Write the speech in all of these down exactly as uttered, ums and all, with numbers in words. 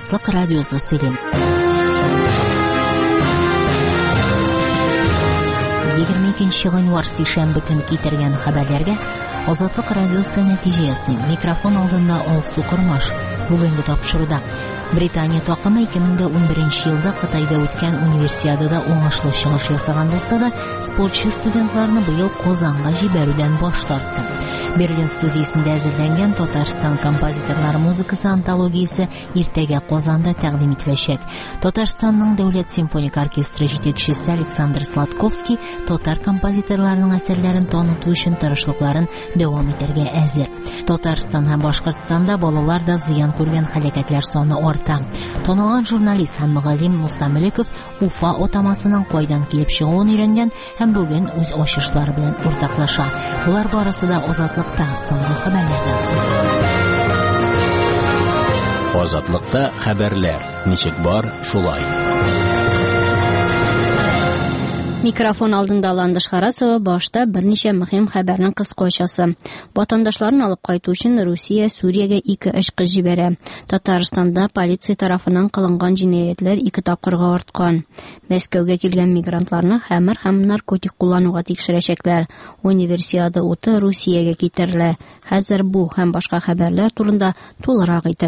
Азатлык радиосы сөйлем. егерме экинчи гыйнвар шәмбе көн китергән хәбәрләргә Азатлык радиосы нәтиҗәсе. Микрофон алдында Алсу Кормаш. Бүгенге тапшыруда Британия такымы ике мең унберенче елда Кытайда үткән универсиадада уңышлы чыгыш ясаган булса да, спортчы студентларны быел Казанга җибәрүдән баш тартты. Берлин студиясендә әзерләнгән Татарстан композиторлары музыкасы антологиясе иртәгә Казанда тәкъдим ителәчәк. Татарстанның дәүләт симфоник оркестры җитәкчесе Александр Сладковский татар композиторларының әсәрләрен таныту өчен тырышлыкларын дәвам итәргә әзер. Татарстан һәм Башкортстанда балалар да зыян күргән һәлакәтләр саны арта. Танылган журналист һәм мөгаллим Муса Мөлеков Уфа отамасының кайдан килеп чыгуын өйрәнгән һәм бүген үз ачышлары белән уртаклаша. Булар барысы да Азатлыкта соңгы хәбәрләрдән соң. Азатлыкта хәбәрләр. Ничек бар, шулай. Микрофон алдында Ландыш Харасова, башта берничә мөһим хәбәрнең кыскачасы. Ватандашларын алып кайту өчен Русия Сүриягә ике эшкә җибәрә. Татарстанда полиция тарафыннан кылынган җинаятьләр ике тапкырга арткан. Мәскәүгә килгән мигрантларны хәмер һәм наркотик куллануга тикшерәчәкләр. Универсиада уты Русиягә китерелә. Хәзер бу һәм башка хәбәрләр турында тулырак итеп.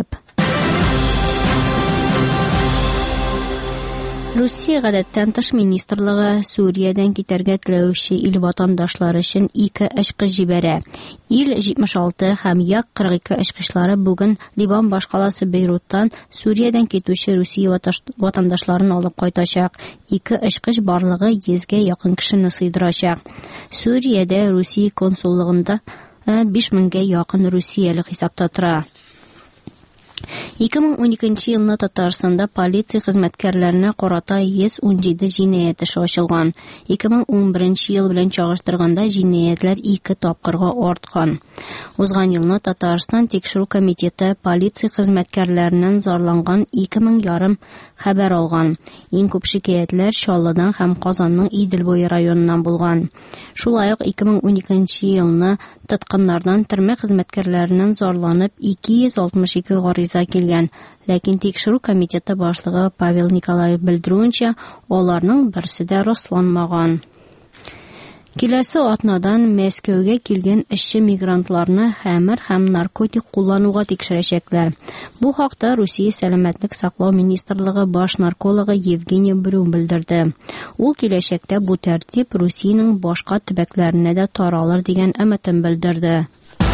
Русия гадәттән тыш министрлыгы Сүриядән китәргә теләүче ил ватандашлары өчен ике эшкә җибәрә. Ил җитмеш алты һәм як кырык ике эшкычлары бүген Ливан башкаласы Бейруттан Сүриядән китүче Русия ватандашларын алып кайтачак. Ике эшкыч барлыгы йөзгә якын кешене сыйдырачак. Сүриядә Русия консуллыгында биш меңгә якын русияле хисапта тора. ике мең уникенче елны Татарстанда полиция хезмәткәрләренә карата йөз унҗиде җинаять эше ачылган. ике мең унберенче ел белән чагыштырганда җинаятләр ике тапкырга арткан. Узган елны Татарстан тикшерү комитеты полиция хезмәткәрләреннән зарланган ике мең ярым хәбәр алган. Иң күп шикаятьләр Чаллыдан һәм Казанның Иделбой районыннан булган. Шулай ук ике мең уникенче елны тоткыннардан төрмә хезмәткәрләреннән зарланып ике йөз алтмыш ике гариза килгән. Ләкин тикшерү комитеты башлыгы Павел Николаев белдерүенчә, аларның берсе дә расланмаган. Киләсе атнадан Мәскәүгә килгән эшче мигрантларны хәмер һәм наркотик куллануга тикшерәчәкләр. Бу хакта Русия сәламәтлек саклау министрлыгы баш наркологы Евгений Брюм белдерде. Ул киләчәктә бу тәртип Русиянең башка төбәкләренә дә таралыр дигән өметен белдерде.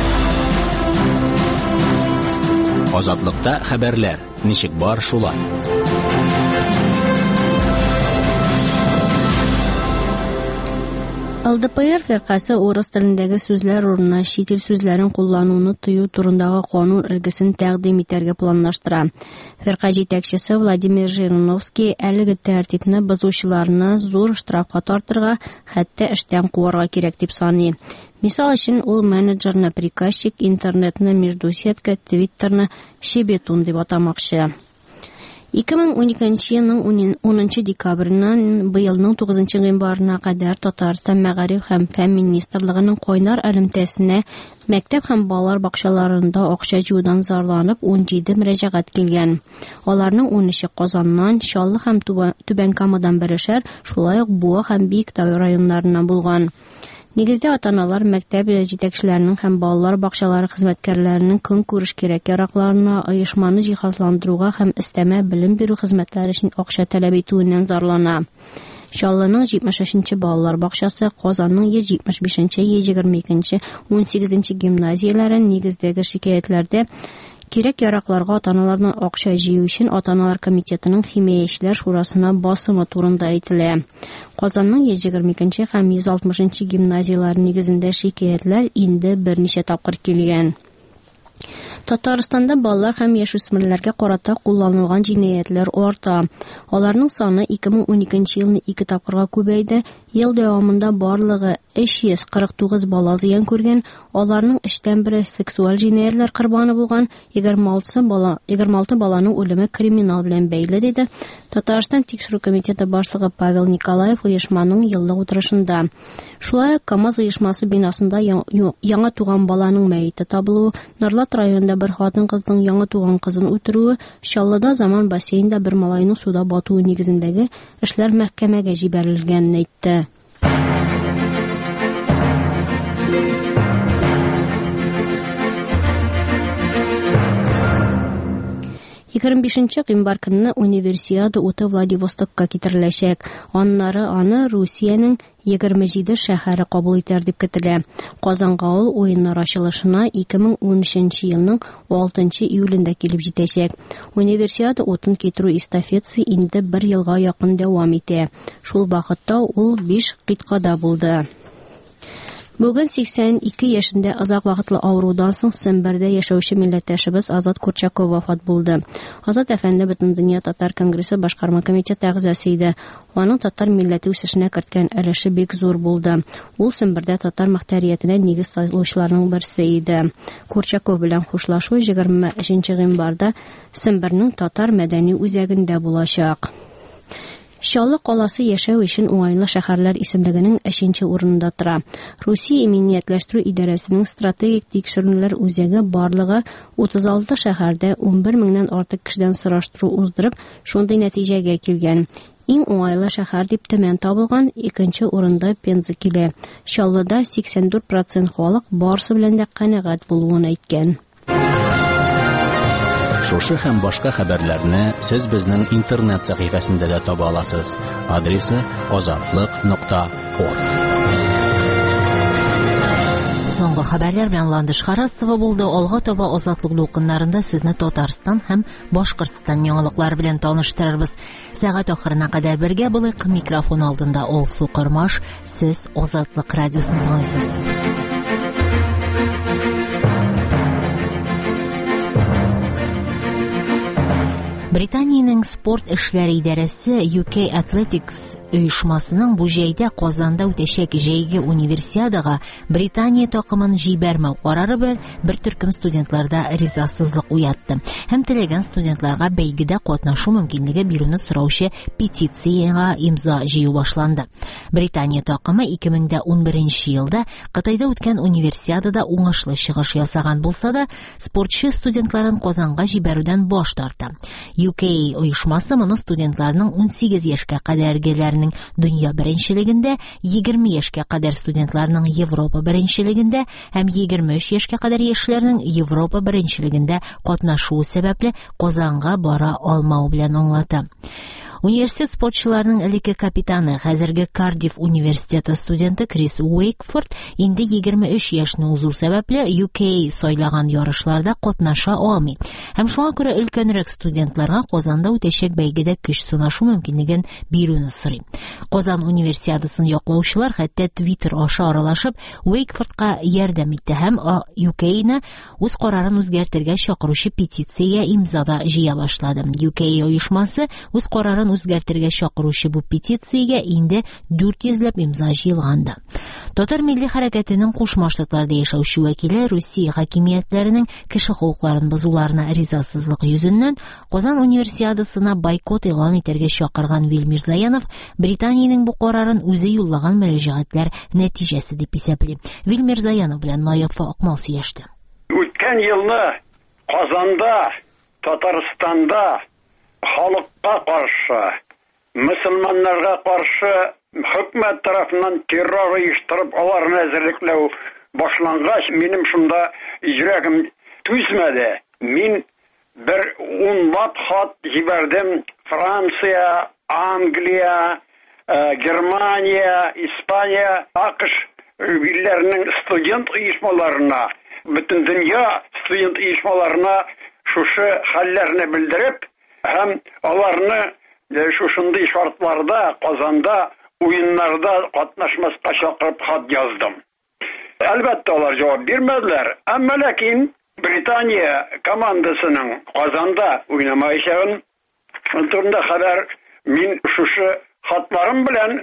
Азатлыкта хәбәрләр. Ничек бар, шулай. ЛДПР фиркасы урыс телендәге сүзләр урынына чит ил сүзләрен куллануны тыю турындагы канун өлгесен тәкъдим итәргә планлаштыра. Фирка җитәкчесе Владимир Жириновский әлеге тәртипне бозучыларны зур штрафка тартырга, хәтта эштән куарга кирәк дип саный. Мисал өчен, ул менеджерны приказчик, интернетны междусетка, твиттерны шебетун дип атамакчы. ике мең уникенче елның унынчы декабреннән быелның тугызынчы гыйнварына кадәр Татарстан мәгариф һәм фән министрлыгының кайнар элемтәсенә мәктәп һәм балалар бакчаларында акча җыюдан зарланып унҗиде мөрәҗәгать килгән. Аларның унөче Казаннан, Чаллы һәм Түбән Камадан берешәр, шулай ук Буа һәм Биектау районнарыннан булган. Нигездә ата-аналар мәктәп җитәкчеләренең һәм балалар бакчалары хезмәткәрләренең көнкүреш кирәк-яракларына, оешманы җиһазландыруга һәм өстәмә белем бирү хезмәтләре өчен акча таләп итүеннән зарлана. Чаллының җитмеш өченче балалар бакчасы, Казанның йөз җитмеш бишенче, йөз егерме икенче, унсигезенче гимназияләре нигездәге шикаятьләрдә кирәк-яракларга ата-аналарның акча җыю өчен ата-аналар комитетының химиячеләр шурасына басымы турында әйтелә. Казанның йөз егерме икенче һәм йөз алтмышынчы гимназияләре нигезендә шикаятьләр инде берничә тапкыр килгән. Татарстанда балалар һәм яшүсмерләргә карата кулланылган җинаятлар арта. Аларның саны ике мең уникенче елны ике тапкырга күбәйде. Ел дәвамында барлыгы өч йөз кырык тугыз бала зыян күргән, аларның өчтән бире сексуаль җинаятьләр корбаны булган, егерме алты бала, егерме алты баланың үлеме криминал белән бәйле, диде Татарстан тикшерү комитеты башлыгы Павел Николаев оешманың еллык утырышында. Шулай ук КамАЗ оешмасы бинасында яңа туган баланың мәете табылуы, Нарлат районында бер хатын-кызның яңа туган кызын үтерүе, Чаллыда заман бассейнда бер малайның суда батуы нигезендәге эшләр мәхкәмәгә җибәрелгәнен әйтте. егерме бишенче гыйнвар көнне универсиада уты Владивостокка китереләчәк. Аннары аны Русиянең егерме җиде шәһәре кабул итәр дип көтелә. Казанга ул уеннар ачылышына ике мең унөченче елның алтынчы июлендә килеп җитәчәк. Универсиада утын китерү эстафетасы инде бер елга якын дәвам итә. Шул вакытта ул биш кыйткада булды. Бүген сиксән ике яшендә озак вакытлы авырудан соң Сембердә яшәүче милләттәшебез Азат Курчаков вафат булды. Азат әфәнде Бөтендөнья татар конгрессы башкарма комитеты әгъзасы иде. Аның татар милләте үсешенә керткән өлеше бик зур булды. Ул Сембердә татар мөхтәриятенә нигез салучыларның берсе иде. Курчаков белән хушлашу егерме өченче гыйнварда Сембернең татар мәдәни үзәгендә булачак. Чаллы каласы яшәү өчен уңайлы шәһәрләр исемлегенең өченче урынында тора. Русия иминиятләштерү идарәсенең стратегик тикшерүләр үзәге барлыгы утыз алты шәһәрдә ун бер меңнән артык кешедән сораштыру уздырып, шундый нәтиҗәгә килгән. Иң уңайлы шәһәр дип Төмән табылган, икенче урында Пенза килә. Чаллыда сиксән дүрт процент халык барысы белән дә канәгать булуын әйткән. Шушы һәм башка хәбәрләрне сез безнең интернет сәхифәсендә дә таба аласыз. Адресы азатлык нокта орг. Соңгы хәбәрләр белән Ландыш Харасова булды. Алга таба Азатлык дулкыннарында сезне Татарстан һәм Башкортстан яңалыклары белән таныштырырбыз. Сәгать ахырына кадәр бергә булыйк. Микрофон алдында Алсу Кырмаш. Сез Азатлык радиосын тыңлыйсыз. Британиянең спорт эшләре идарәсе ю кей Athletics оешмасының бу җәйдә Казанда үтәчәк җәйге универсиадага Британия такымын җибәрмәү карары бер бер төркем студентларда ризасызлык уятты. Һәм теләгән студентларга бәйгедә катнашу мөмкинлеге бирүне сораучы петициягә имза җыю башланды. Британия такымы ике мең ун беренче елда Кытайда үткән универсиадада уңышлы чыгыш ясаган булса да, спортчы студентларын Казанга җибәрүдән баш тарта. ю кей оешмасы моны студентларның ун сигез яшькә кадәргеләрнең дөнья беренчелегендә, егерме яшькә кадәр студентларның Европа беренчелегендә һәм егерме өч яшькә кадәр яшьләрнең Европа беренчелегендә катнашуы сәбәпле Казанга бара алмау белән аңлата. Университет спортчыларының элекке капитаны, хәзерге Кардифф университеты студенты Крис Уэйкфорд инде егерме өч яшьне узу сәбәпле ю кей сайлаган ярышларда катнаша алмый. Һәм шуңа күрә өлкәнрәк студентларга Казанда үтәчәк бәйгедә көч сынашу мөмкинлеген бирүне сорый. Казан универсиадасын яклаучылар хәтта Twitter аша аралашып Уэйкфордка ярдәм итте һәм ю кейне үз карарын үзгәртергә чакыручы петициягә имзада җыя башлады. ю кей оешмасы үз карарын үзгәртергә чакыручы бу петициягә инде дүрт йөзләп имза җыелганда. Татар милли хәрәкәтенең Кушма Штатларда яшәүче вәкиле Русия хакимиятләренең кеше хокукларын бозуларына ризасызлык йөзеннән Казан универсиадасына бойкот игълан итәргә чакырган Вильмир Заянов Британиянең бу карарын үзе юллаган мөрәҗәгатьләр нәтиҗәсе дип исәпли. Вильмир Заянов белән Наев Акмал сөйләште. Үткән елны Казанда, Татарстанда халыкка каршы, мөселманнарга каршы хөкүмәт тарафыннан террор оештырып аларны әзерлекләү башлангач, минем шунда йөрәгем түзмәде. Мин бер унлап хат җибәрдем Франция, Англия, Германия, Испания, АКШ илләренең студент оешмаларына, бөтен дөнья студент оешмаларына шушы хәлләрне белдереп, һәм аларны шушындый шартларда Казанда уеннарда катнашмаска чакырып хат яздым. Әлбәттә алар җавап бирмәделәр. Әмма ләкин Британия командасының Казанда уйнамаячагын турында хәбәр мин шушы хатларым белән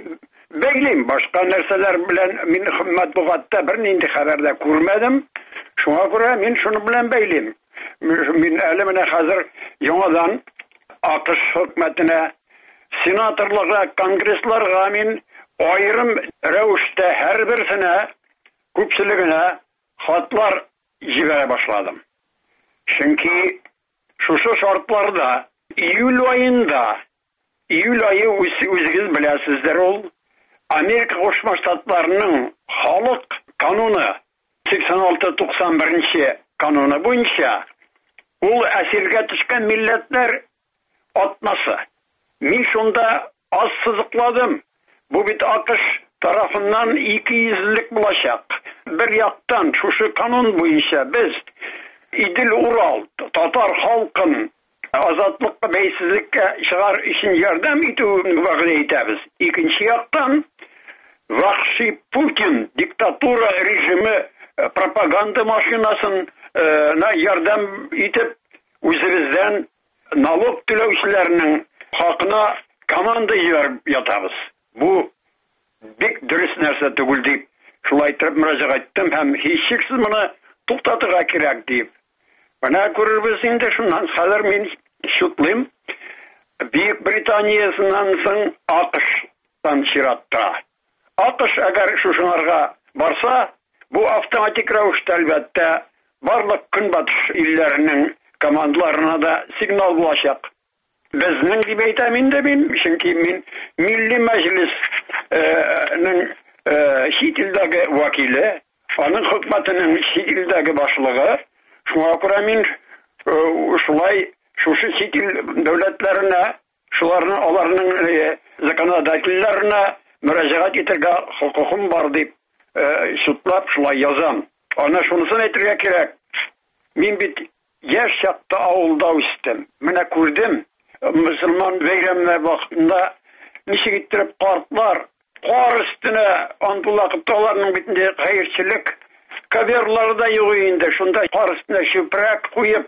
бәйлим. Башка нәрсәләр белән мин матбугатта бернинди хәбәрдә күрмәдем. Шуңа күрә мин шуны белән бәйлим. Мин әле менә хәзер яңадан АКШ хөкүмәтенә, сенаторларга, конгрессларга мин аерым рәвештә һәрберсенә, күпчелегенә хатлар җибәрә башладым. Чөнки шушы шартларда июль аенда, июль ае үзегез беләсездер, ул Америка Кушма Штатларының халык кануны сиксән алты туксан бер кануны буенча ул әсиргә төшкән милләтләр атнасы. Мин шунда аз сызыкладым. Бу бит АКШ тарафыннан ике йөзлек булачак. Бер яктан шушы канун буенча без Идел Урал татар халкын азатлыкка, бәйсезлеккә чыгар өчен ярдәм итүне вәгъдә итәбез. Икенче яктан вахши Путин диктатура режимы пропаганда машинасын на ярдәм итеп үзебездән налог түләүчеләрнең хакына команда җибәреп ятабыз. Бу бик дөрес нәрсә түгел дип шулай итеп мөрәҗәгать иттем һәм һичшиксез моны туктатырга кирәк дип. Менә күрербез инде шуннан хәзер мин шутлыйм. Бөек Британиясыннан соң АКШтан чиратта. АКШ әгәр шушыларга барса, бу автоматик рәвештә әлбәттә барлык көнбатыш илләренең командаларына да сигнал булачак. Безнең дип әйтәм инде мин, чөнки мин Милли Мәҗлеснең чит илдәге вәкиле, аның хөкүмәтенең чит илдәге башлыгы. Шуңа күрә мин шулай шушы чит ил дәүләтләренә, шуларның аларның законодательләренә мөрәҗәгать итәргә хокукым бар дип шутлап шулай язам. Ана шунысын әйтергә кирәк. Мин бит яшь чакта авылда үстем. Менә күрдем, мөселман бәйрәмнәр вакытында ничек иттереп картлар кар өстенә антулакып аларның битендә хәерчелек каберлары да юк инде. Шунда кар өстенә чүпрәк куеп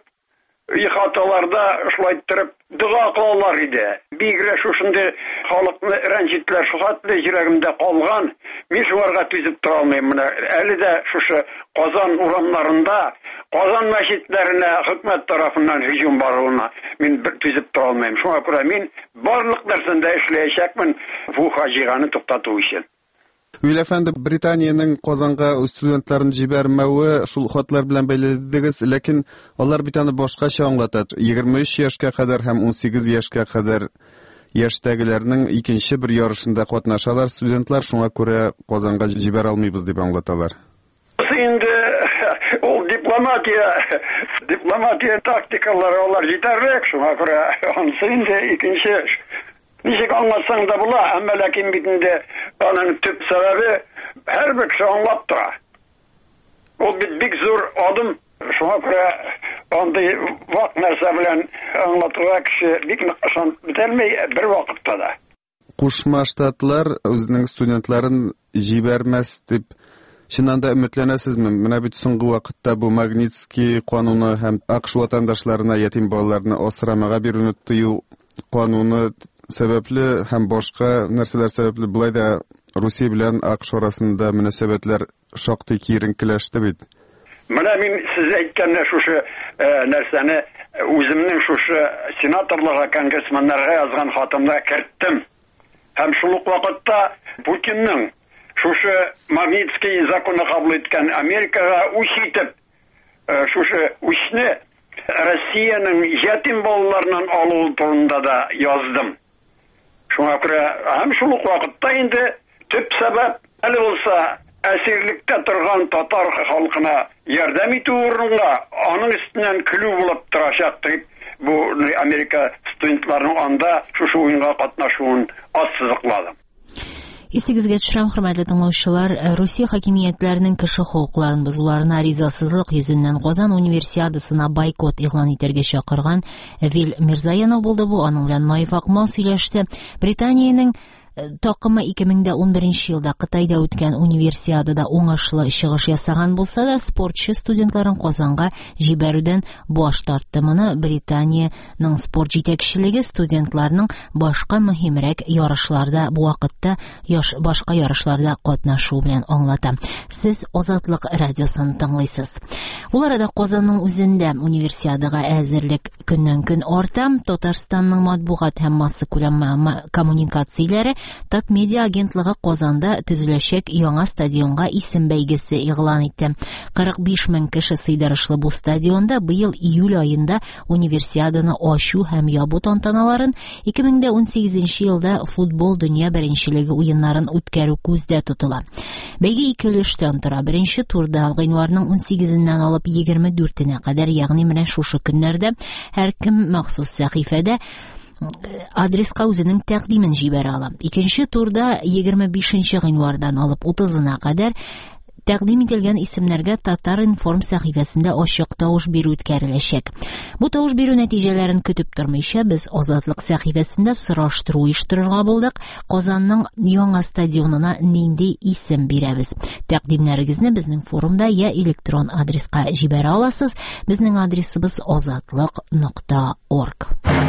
ихаталарда шулай иттереп дуга кылалар иде. Бигрәк шушындай халыкны рәнҗитләр шугатлы йөрәгемдә калган. Мин шуларга түзеп тора алмыйм. Менә әле дә шушы Казан урамнарында, Казан мәчетләренә хөкүмәт тарафыннан һөҗүм баруына мин бер түзеп тора алмыйм. Шуңа күрә мин барлык нәрсәдә эшләячәкмен бу фаҗиганы туктату өчен. Үйл әфәнде, Британиянең Казанга студентларын җибәрмәве шул хатлар белән бәйледегез, ләкин алар бит аны башкача аңлата. егерме өч яшькә кадәр һәм ун сигез яшькә кадәр яшьтәгеләрнең икенче бер ярышында катнашалар студентлар, шуңа күрә Казанга җибәрә алмыйбыз дип аңлаталар. Инде ул дипломатия, дипломатия тактикалары алар җитәрлек, шуңа күрә анысы инде икенче. Ничек аңлатсаң да була, әмма ләкин битендә аның төп сәбәбе һәрбер кеше аңлап тора. Ул бит бик зур адым, шуңа күрә андый вак нәрсә белән аңлатырга кеше бик нык ышанып бетелмәй бер вакытта да. Кушма Штатлар үзенең студентларын җибәрмәс дип чыннан да өметләнәсезме? Менә бит соңгы вакытта бу Магнитский кануны һәм АКШ ватандашларына ятим балаларны асрамага бирүне тыю кануны сәбәпле һәм башка нәрсәләр сәбәпле булай да Русия белән АКШ арасында мөнәсәбәтләр шактый киеренкеләште бит. Менә мин сезгә әйткәндә шушы нәрсәне үземнең шушы сенаторларга, конгрессменнарга язган хатымда керттем. Һәм шул ук вакытта Путинның шушы Магнитский законы кабул иткән Америкага үч итеп шушы үчне Россиянең ятим балаларынан алу турында да яздым. Шуңа күрә һәм шул ук вакытта инде төп сәбәп әле булса әсирлектә торган татар халкына ярдәм итү урынга аның өстеннән көлү булып торачак дип бу Америка студентларының анда шушы уенга катнашуын ассызыкладым. Исегезгә төшерәм, хөрмәтле тыңлаучылар, Русия хакимиятләренең кеше хокукларын бозуларына ризасызлык йөзеннән Казан универсиадасына бойкот игълан итәргә чакырган Вил Мирзаянов булды бу. Аның белән Наиф Акмал сөйләште. Британиянең Такымы ике мең дә ун беренче елда Кытайда үткән универсиадада уңышлы чыгыш ясаган булса да, спортчы студентларын Казанга җибәрүдән баш тартты. Моны Британиянең спорт җитәкчелеге студентларның башка мөһимрәк ярышларда бу вакытта яш башка ярышларда катнашу белән аңлата. Сез Азатлык радиосын тыңлыйсыз. Ул арада Казанның үзендә универсиадага әзерлек көннән-көн арта. Татарстанның матбугат һәм масса күләм коммуникацияләре Татмедиа агентлыгы Казанда төзеләчәк яңа стадионга исем бәйгесе игълан итте. кырык биш мең кеше сыйдырышлы бу стадионда быел июль айында универсиаданы ачу һәм ябу тантаналарын, ике мең дә ун сигезенче елда футбол дөнья беренчелеге уеннарын үткәрү күздә тотыла. Бәйге ике өлештән тора. Беренче турда гыйнварның ун сигезеннән алып егерме дүртенә кадәр, ягъни менә шушы көннәрдә һәркем махсус сәхифәдә адреска үзенең тәкъдимен җибәрә ала. Икенче турда егерме бишенче гыйнвардан алып утызына кадәр тәкъдим ителгән исемнәргә Татар информ сәхифәсендә ачык тавыш бирү үткәреләчәк. Бу тавыш бирү нәтиҗәләрен көтеп тормыйча, без Азатлык сәхифәсендә сораштыру оештырырга булдык. Казанның яңа стадионына нинди исем бирәбез? Тәкъдимнәрегезне безнең форумда я электрон адреска җибәрә аласыз. Безнең адресыбыз азатлык нокта орг.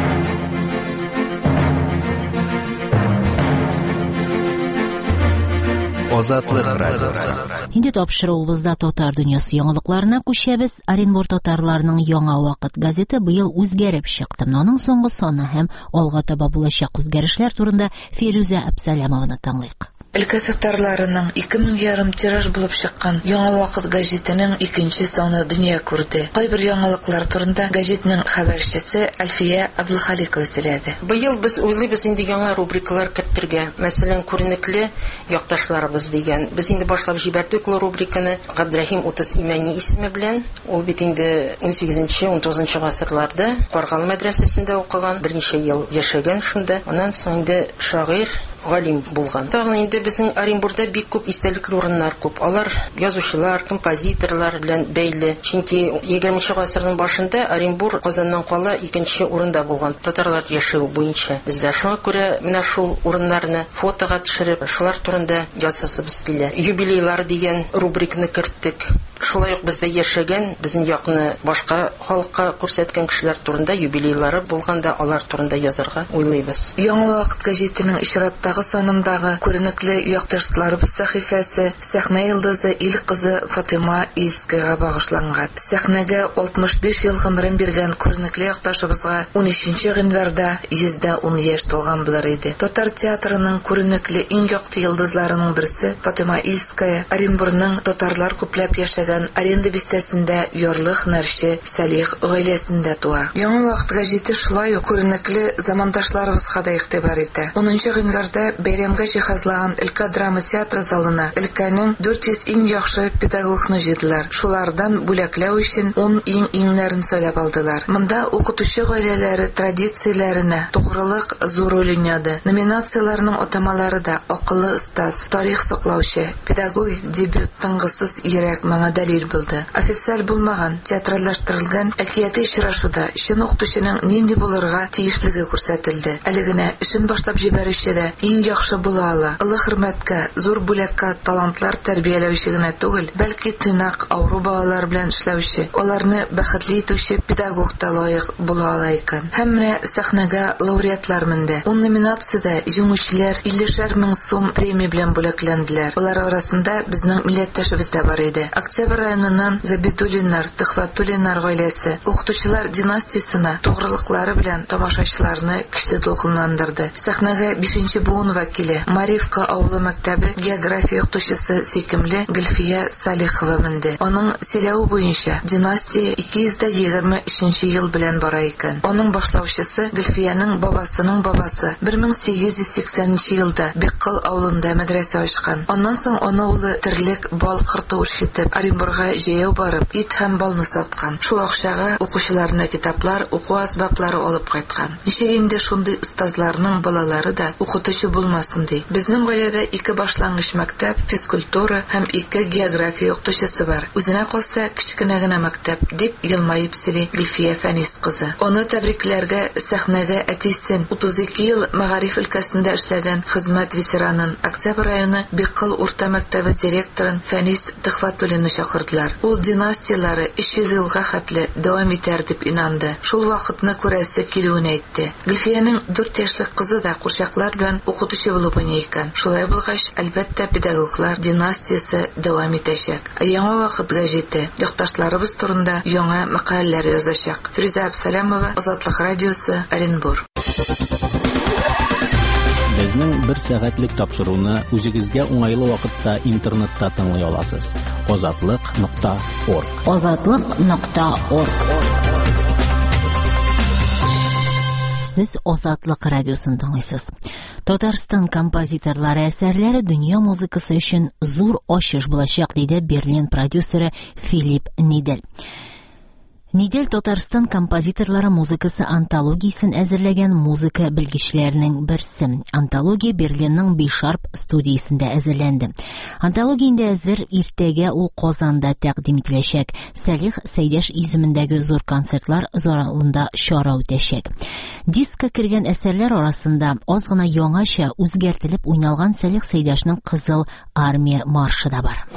Азатлык радиосы. Инде тапшыруыбызда татар дөньясы яңалыкларына күчәбез. Оренбур татарларының яңа вакыт газеты быел үзгәреп чыкты. Аның соңгы саны һәм алга таба булачак үзгәрешләр турында Фирүзә Әбсәләмованы тыңлыйк. Өлкә татарларының ике мең ярым тираж булып чыккан Яңа вакыт газетының икенче саны дөнья күрде. Кайбер яңалыклар турында газетның хәбәрчесе Әлфия Абдулхаликова сөйләде. Быел без уйлыйбыз инде яңа рубрикалар кертергә. Мәсәлән, күренекле якташларыбыз дигән. Без инде башлап җибәрдек ул рубриканы Габдрахим утыз Имәни исеме белән. Ул бит инде ун сигезенче - ун тугызынчы гасырларда Каргалы мәдрәсәсендә укыган, берничә ел яшәгән шунда. Аннан соң инде шагыйрь галим булган. Тагын инде безнең Оренбурда бик күп истәлекле урыннар күп. Алар язучылар, композиторлар белән бәйле. Чөнки егерменче гасырның башында Оренбур Казаннан кала икенче урында булган татарлар яшәү буенча. Бездә шуңа күрә менә шул урыннарны фотога төшереп, шулар турында язасыбыз килә. Юбилейлар дигән рубриканы керттек. Шулай ук бездә яшәгән, безнең якны башка халыкка күрсәткән кешеләр турында юбилейлары булганда алар турында язарга уйлыйбыз. Яңа вакыт газетының ишраттагы санындагы күренекле якташларыбыз сәхифәсе сәхнә йолдызы Ил кызы Фатыйма Ильскаяга багышланган. Сәхнәгә алтмыш биш ел гомерен биргән күренекле якташыбызга унөченче гыйнварда йөз дә ун яшь тулган булыр иде. Татар театрының күренекле иң якты йолдызларының берсе Фатыйма Ильская Оренбурның татарлар күпләп яшәгән Аренда бистәсендә ярлык нәрче Салих гаиләсендә туа. Яңа вакыт газеты шулай ук күренекле замандашларыбызга да игътибар итә. унынчы гыйнварда бәйрәмгә җиһазлаган Өлкә драма театры залына өлкәнең дүрт йөз иң яхшы педагогны җыйдылар. Шулардан бүләкләү өчен ун иң иңнәрен сайлап алдылар. Монда укытучы гаиләләре традицияләренә тугрылык зур роль уйнады. Номинацияләрнең атамалары да акыллы остаз, тарих саклаучы, педагогик дебют, тыңгысыз йөрәк моңа дәлил булды. Официаль булмаган, театралаштырылган әкияти очрашуда чын укытучының нинди булырга тиешлеге күрсәтелде. Әле генә эшен башлап җибәрүче дә иң яхшы була ала. Олы хөрмәткә, зур бүләккә талантлар тәрбияләүче генә түгел, бәлки тыйнак авыру балалар белән эшләүче, аларны бәхетле итүче педагог та лаек була ала икән. Һәм менә сәхнәгә лауреатлар менде. ун номинациядә җиңүчеләр илле мең сум премия белән бүләкләнделәр. Алар арасында безнең милләттәшебез дә бар иде. Октябрь районыннан Габидуллиннар, Төхфәтуллиннар гаиләсе укытучылар династиясына тугрылыклары белән тамашачыларны көчле дулкынландырды. Сәхнәгә бишенче буын вәкиле, Маривка авылы мәктәбе география укытучысы сөйкемле Гөлфия Салихова менде. Аның сөйләве буенча династия ике йөз егерме өченче ел белән бара икән. Аның башлаучысы Гөлфиянең бабасының бабасы бер мең сигез йөз сиксәненче елда Беккыл авылында мәдрәсә ачкан. Аннан соң аны улы терлек бал кырты үрчетеп Оренбурга җәяү барып, ит һәм балны саткан. Шул акчага укучыларына китаплар, уку асбаплары алып кайткан. Ничек инде шундый остазларның балалары да укытучы булмасын ди. Безнең гаиләдә ике башлангыч мәктәп, физкультура һәм ике география укытучысы бар. Үзенә калса кичкенә генә мәктәп, дип елмаеп сөйли Лифия Фәнис кызы. Аны тәбрикләргә сәхнәгә әтисен утыз ике ел мәгариф өлкәсендә эшләгән хезмәт ветеранын, Октябрь районы Биккыл урта мәктәбе директорын Фәнис Төхфәтуллинны чакырдылар. Ул династиялары өч йөз елга хәтле дәвам итәр дип инанды. Шул вакытны күрәсе килүен әйтте. Гөлфиянең дүрт яшьлек кызы да курчаклар белән укытучы булып уйный икән. Шулай булгач, әлбәттә педагоглар династиясе дәвам итәчәк. Яңа вакытка җитте. Якташларыбыз турында яңа мәкаләләр язачак. Фируза Абсалямова, Азатлык радиосы, Оренбург. Безнең бер сәгатьлек тапшыруны үзегезгә уңайлы вакытта интернетта тыңлый аласыз. азатлык нокта орг. азатлык нокта орг. Сез Азатлык радиосын тыңлыйсыз. Татарстан композиторлары әсәрләре дөнья музыкасы өчен зур ачыш булачак, диде Берлин продюсеры Филипп Нидель. Нидель Татарстан композиторлары музыкасы антологиясын әзерләгән музыка белгечләренең берсе. Антология Берлинның Бишарп студиясендә әзерләнде. Антология инде әзер, иртәгә ул Казанда тәкъдим ителәчәк. Сәлих Сәйдәш исемендәге зур концертлар залында чара үтәчәк. Дискка кергән әсәрләр арасында аз гына яңача үзгәртелеп уйналган Сәлих Сәйдәшнең Кызыл армия маршы да бар.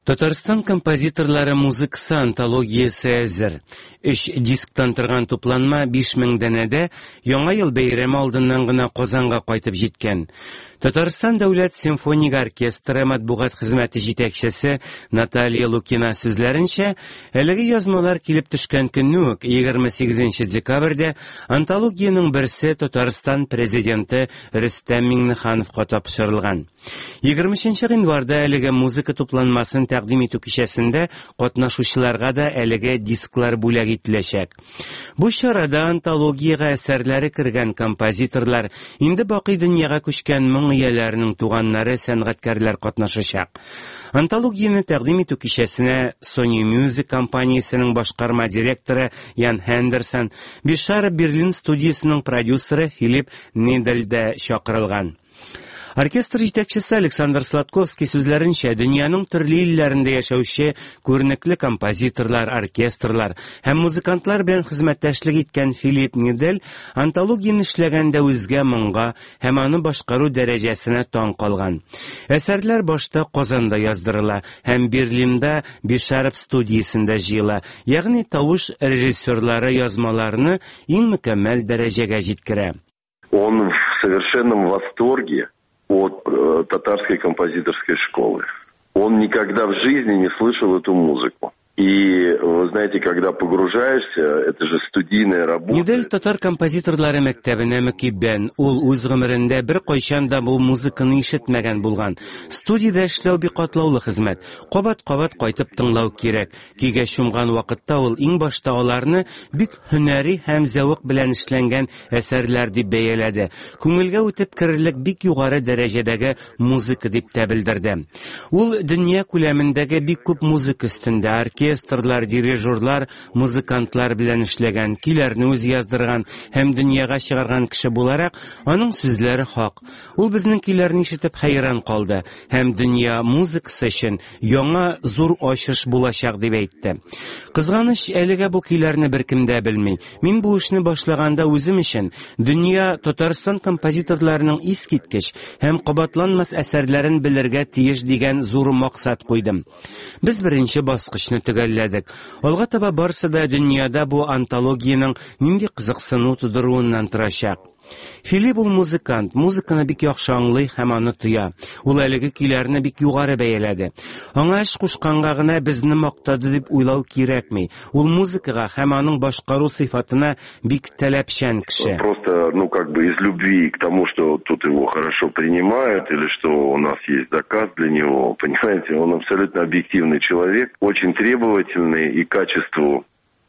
Татарстан композиторлары музыкасы антологиясы әзер. Өч дисктан торган тупланма биш мең данәдә яңа ел бәйрәме алдыннан гына Казанга кайтып җиткән. Татарстан дәүләт симфоник оркестры матбугат хезмәте җитәкчесе Наталья Лукина сүзләренчә, әлеге язмалар килеп төшкән көнне үк егерме сигезенче декабрьдә антологиянең берсе Татарстан президенты Рөстәм Миңнехановка тапшырылган. егерменче гыйнварда әлеге музыка тупланмасын тәкъдим итү кичәсендә катнашучыларга да әлеге дисклар бүләк ителәчәк. Бу чарада антологиягә әсәрләре кергән композиторлар, инде бакый дөньяга күчкән моң ияләренең туганнары, сәнгатькәрләр катнашачак. Антологияне тәкъдим итү кичәсенә Sony Music компаниясенең башкарма директоры Ян Хендерсон, Бишара Берлин студиясының продюсеры Филипп Нидаль дә чакырылган. Оркестр җитәкчесе Александр Сладковский сүзләренчә, дөньяның төрле илләрендә яшәүче күренекле композиторлар, оркестрлар һәм музыкантлар белән хезмәттәшлек иткән Филипп Нидаль антологияне эшләгәндә үзгә моңга һәм аны башкару дәрәҗәсенә таң калган. Әсәрләр башта Казанда яздырыла һәм Берлинда Бишаров студиясендә җыела, ягъни тавыш режиссерлары язмаларны иң мөкәммәл дәрәҗәгә җиткерә. Он в совершенном восторге от э, татарской композиторской школы. Он никогда в жизни не слышал эту музыку. И, вы знаете, когда погружаешься, это же студийная работа. Нидаль татар композиторлары мәктәбенә мөкиббән. Ул үз гомерендә бер кайчан да бу музыканы ишетмәгән булган. Студиядә эшләү бик катлаулы хезмәт. Кабат-кабат кайтып тыңлау кирәк. Көйгә чумган вакытта ул иң башта аларны бик һөнәри һәм зәвык белән эшләнгән әсәрләр дип бәяләде. Күңелгә үтеп керерлек бик югары дәрәҗәдәге музыка дип тә белдерде. Ул дөнья күләмендәге бик күп музыка өстендә оркестрлар, дирижерлар, музыкантлар белән эшләгән, киләрне үз яздырган һәм дөньяга чыгарган кеше буларак, аның сүзләре хак. Ул безнең киләрне ишетеп хәйран калды һәм дөнья музыкасы өчен яңа зур ачыш булачак дип әйтте. Кызганыч, әлегә бу киләрне беркем дә белми. Мин бу эшне башлаганда үзем өчен дөнья Татарстан композиторларының искиткеч һәм кабатланмас әсәрләрен белергә тиеш дигән зур максат куйдым. Без беренче баскычны төгәлләдек. Алга таба барсы да дөньяда бу антологиянең нинди кызыксыну тудыруыннан торачак. Филипп ул музыкант, музыканы бик яхшы аңлый һәм аны тоя. Ул әлеге көйләрне бик югары бәяләде. Аңа эш кушканга гына безне мактады дип уйлау кирәкми. Ул музыкага һәм аның башкару сыйфатына бик таләпчән кеше. Просто, ну, как бы из любви к тому, что тут его хорошо принимают, или что у нас есть заказ для него, понимаете, он абсолютно объективный человек, очень требовательный и качеству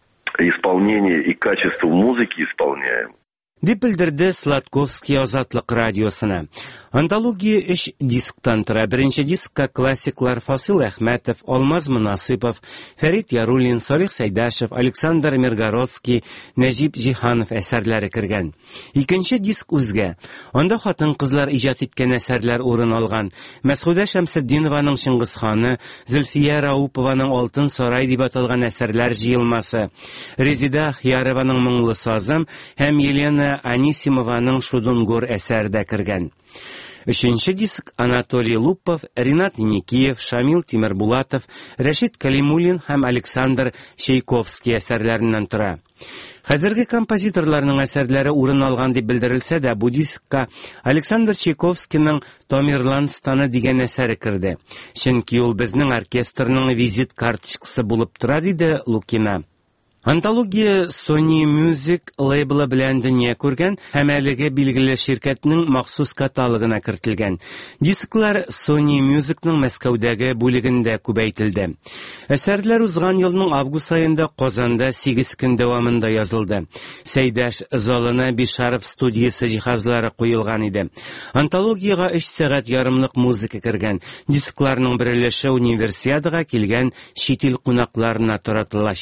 исполнения, и качеству музыки исполняем. Дип белдерде Сладковский Азатлык радиосына. Антология өч дисктан тора. Беренче дискка классиклар Фасил Әхмәтов, Алмаз Мөнасыйпов, Фәрит Яруллин, Салих Сәйдәшев, Александр Миргородский, Нәҗип Җиһанов әсәрләре кергән. Икенче диск үзгә. Анда хатын-кызлар иҗат иткән әсәрләр урын алган. Мәсгүдә Шәмсетдинованың Шыңгызханы, Зөлфия Раупованың Алтын сарай дип аталган әсәрләр җыелмасы, Резида Ахьярованың Моңлы сазым һәм Елена Анисимованың Шудунгур әсәрдә кергән. Өченче диск Анатолий Лупов, Ринат Никиев, Шамил Тимербулатов, Рәшит Калимуллин һәм Александр Чайковский әсәрләреннән тора. Хәзерге композиторларның әсәрләре урын алган дип белдерелсә дә, бу дискка Александр Чайковскийның Тамерлан станы дигән әсәре керде. Чөнки ул безнең оркестрның визит карточкасы булып тора, диде Лукина. Антология Sony Music лейблы белән дөнья күргән һәм әлеге билгеле ширкәтнең махсус каталогына кертелгән. Дисклар Sony Musicның Мәскәүдәге бүлегендә күбәйтелде. Әсәрләр узган елның август аенда Казанда сигез көн дәвамында язылды. Сәйдәш залына Бишаров студиясе җиһазлары куелган иде. Антологиягә өч сәгать ярымлык музыка кергән. Дискларның берелеше универсиадага килгән чит ил кунакларына таратылачак.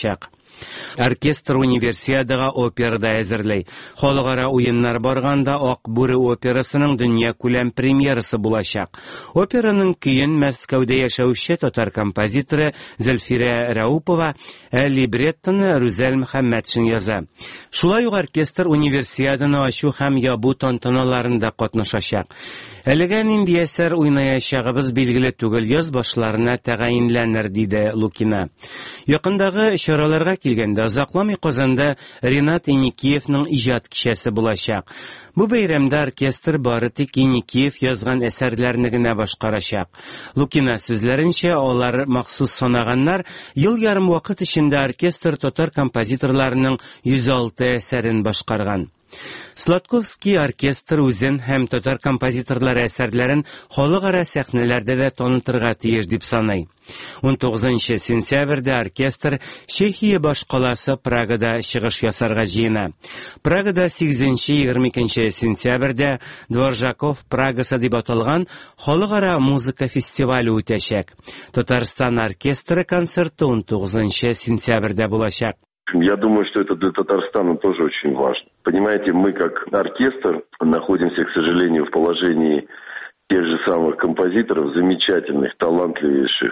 Оркестр универсиадага операда әзерләй. Халыкара уеннар барганда Ак бүре операсының дөнья күләм премьерасы булачак. Операның көен Мәскәүдә яшәүче татар композиторы Зөлфирә Раупова, ә либреттоны Рүзәл Мөхәммәтшин яза. Шулай ук оркестр универсиаданы ачу һәм ябу тантаналарында катнашачак. Әлегә нинди әсәр уйнаячагыбыз билгеле түгел, яз башларына тәгаенләнер, диде Лукина. Якындагы чараларга килгәндә, озакламый Казанда Ренат Еникеевның иҗат кичәсе булачак. Бу бәйрәмдә оркестр бары тик Еникеев язган әсәрләрне генә башкарачак. Лукина сүзләренчә, алар махсус санаганнар ел ярым вакыт эчендә оркестр татар композиторларының йөз алты әсәрен башкарган. Сладковский оркестр үзен һәм татар композиторлар әсәрләрен халыкара сәхнәләрдә дә танытырга тиеш дип саный. он тугызынчы сентябрьдә оркестр Чехия башкаласы Прагада чыгыш ясарга җыена. Прагада сигезенче-егерме икенче сентябрьдә Дворжаков Прагасы дип аталган халыкара музыка фестивале үтәчәк. Татарстан оркестры концерты он тугызынчы сентябрьдә булачак. Я думаю, что это для Татарстана тоже очень важно. Понимаете, мы как оркестр находимся, к сожалению, в положении тех же самых композиторов, замечательных, талантливейших.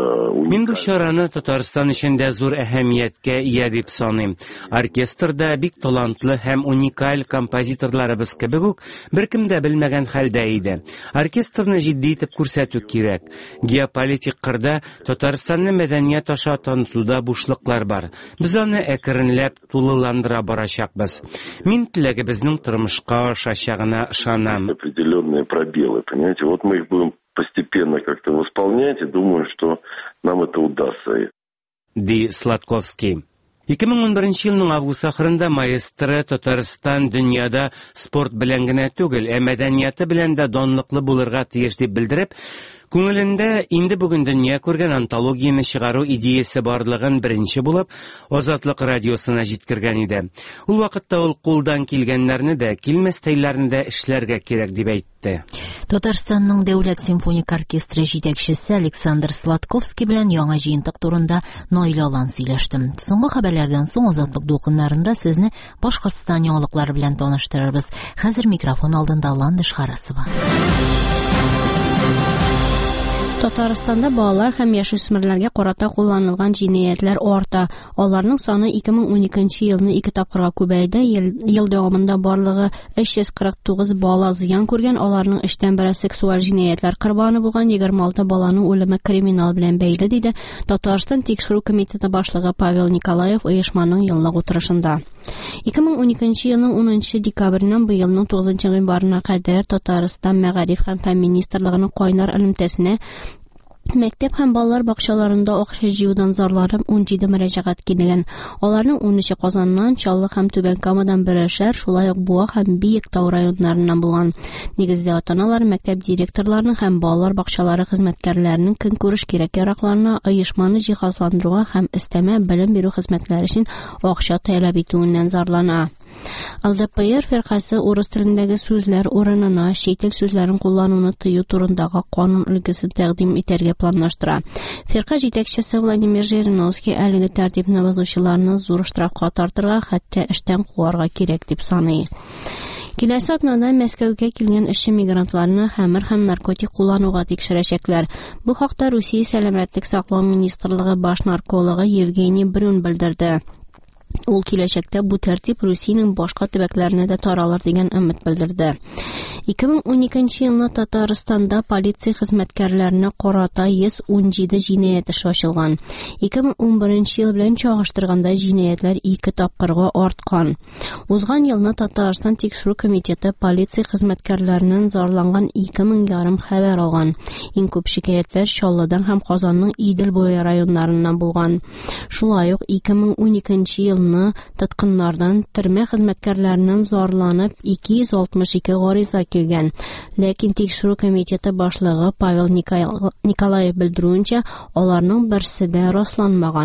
Мин бу чараны Татарстан өчен дә зур әһәмияткә ия дип саныйм. Оркестрда бик талантлы һәм уникаль композиторларыбыз кебек үк беркем дә белмәгән хәлдә иде. Оркестрны җитди итеп күрсәтү кирәк. Геополитик кырда Татарстанны мәдәният аша танытуда бушлыклар бар. Без аны әкренләп тулыландыра барачакбыз. Мин теләгебезнең тормышка ашачагына ышанам. Определенные пробелы. Понимаете, вот мы их будем постепенно как-то восполнять, и думаю, что нам это удастся. Ди Сладковский. ике мең унберенче елның август ахырында маэстро Татарстан дөньяда спорт белән генә түгел, ә мәдәнияты белән дә данлыклы булырга тиеш дип белдереп, күңелендә инде бүген дөнья күргән антологияны чыгару идеясе барлыгын беренче булып Азатлык радиосына җиткергән иде. Ул вакытта ул кулдан килгәннәрне дә, килмәстәйләрне дә эшләргә кирәк дип әйтте. Татарстанның дәүләт симфоник оркестры җитәкчесе Александр Сладковский белән яңа җыентык турында Наил Алан сөйләштем. Соңгы хәбәрләрдән соң Азатлык дулкыннарында сезне Башкортстан яңалыклары белән таныштырырбыз. Хәзер микрофон алдында Ландыш Харасова. Татарстанда балалар һәм яшүсмерләргә карата кулланылган җинаятләр арта. Аларның саны ике мең уникенче елны ике тапкырга күбәйде. Ел дәвамында барлыгы өч йөз кырык тугыз бала зыян күргән. Аларның өчтән бере сексуаль җинаятләр корбаны булган, егерме алты баланың үлеме криминал белән бәйле, диде Татарстан тикшерү комитеты башлыгы Павел Николаев оешманың еллык утырышында. ике мең уникенче елның унынчы декабреннән быелның тугызынчы гыйнварына кадәр Татарстан мәгариф һәм фән министрлыгының кайнар элемтәсенә мәктәп һәм балалар бакчаларында акча җыюдан зарланып ун җиде мөрәҗәгать килгән. Аларның ун өче Казаннан, Чаллы һәм Түбән Камадан берәшәр, шулай ук Буа һәм Биектау районнарыннан булган. Нигездә ата-аналар, мәктәп директорларының һәм балалар бакчалары хезмәткәрләренең көнкүреш кирәк-яракларына, оешманы җиһазландыруга һәм өстәмә белем бирү хезмәтләре өчен акча таләп итүеннән зарлана. ЛДПР фиркасы урыс телендәге сүзләр урынына чит ил сүзләрен куллануны тыю турындагы канун өлгесен тәкъдим итәргә планлаштыра. Фирка җитәкчесе Владимир Жириновский әлеге тәртипне бозучыларны зур штрафка тартырга, хәтта эштән куарга кирәк дип саный. Киләсе атнада Мәскәүгә килгән эшче мигрантларны хәмер һәм наркотик куллануга тикшерәчәкләр. Бу хакта Русия сәламәтлек саклау министрлыгы баш наркологы Евгений Брюн белдерде. Ул киләчәктә бу тәртип Русиянең башка төбәкләренә дә таралыр дигән өмет белдерде. ике мең уникенче елны Татарстанда полиция хезмәткәрләренә карата йөз ун җиде җинаять эше ачылган. ике мең унберенче ел белән чагыштырганда җинаятләр ике тапкырга арткан. Узган елны Татарстан тикшерү комитеты полиция хезмәткәрләреннән зарланган ике мең ярым хәбәр алган. Иң күп шикаятьләр Чаллыдан һәм Казанның Идел буе районнарыннан булган. Шулай ук ике мең уникенче елны тоткыннардан төрмә хезмәткәрләреннән зарланып ике йөз алтмыш ике гариза килгән. Ләкин тикшерү комитеты башлыгы Павел Николаев белдерүенчә, аларның берсе дә расланмаган.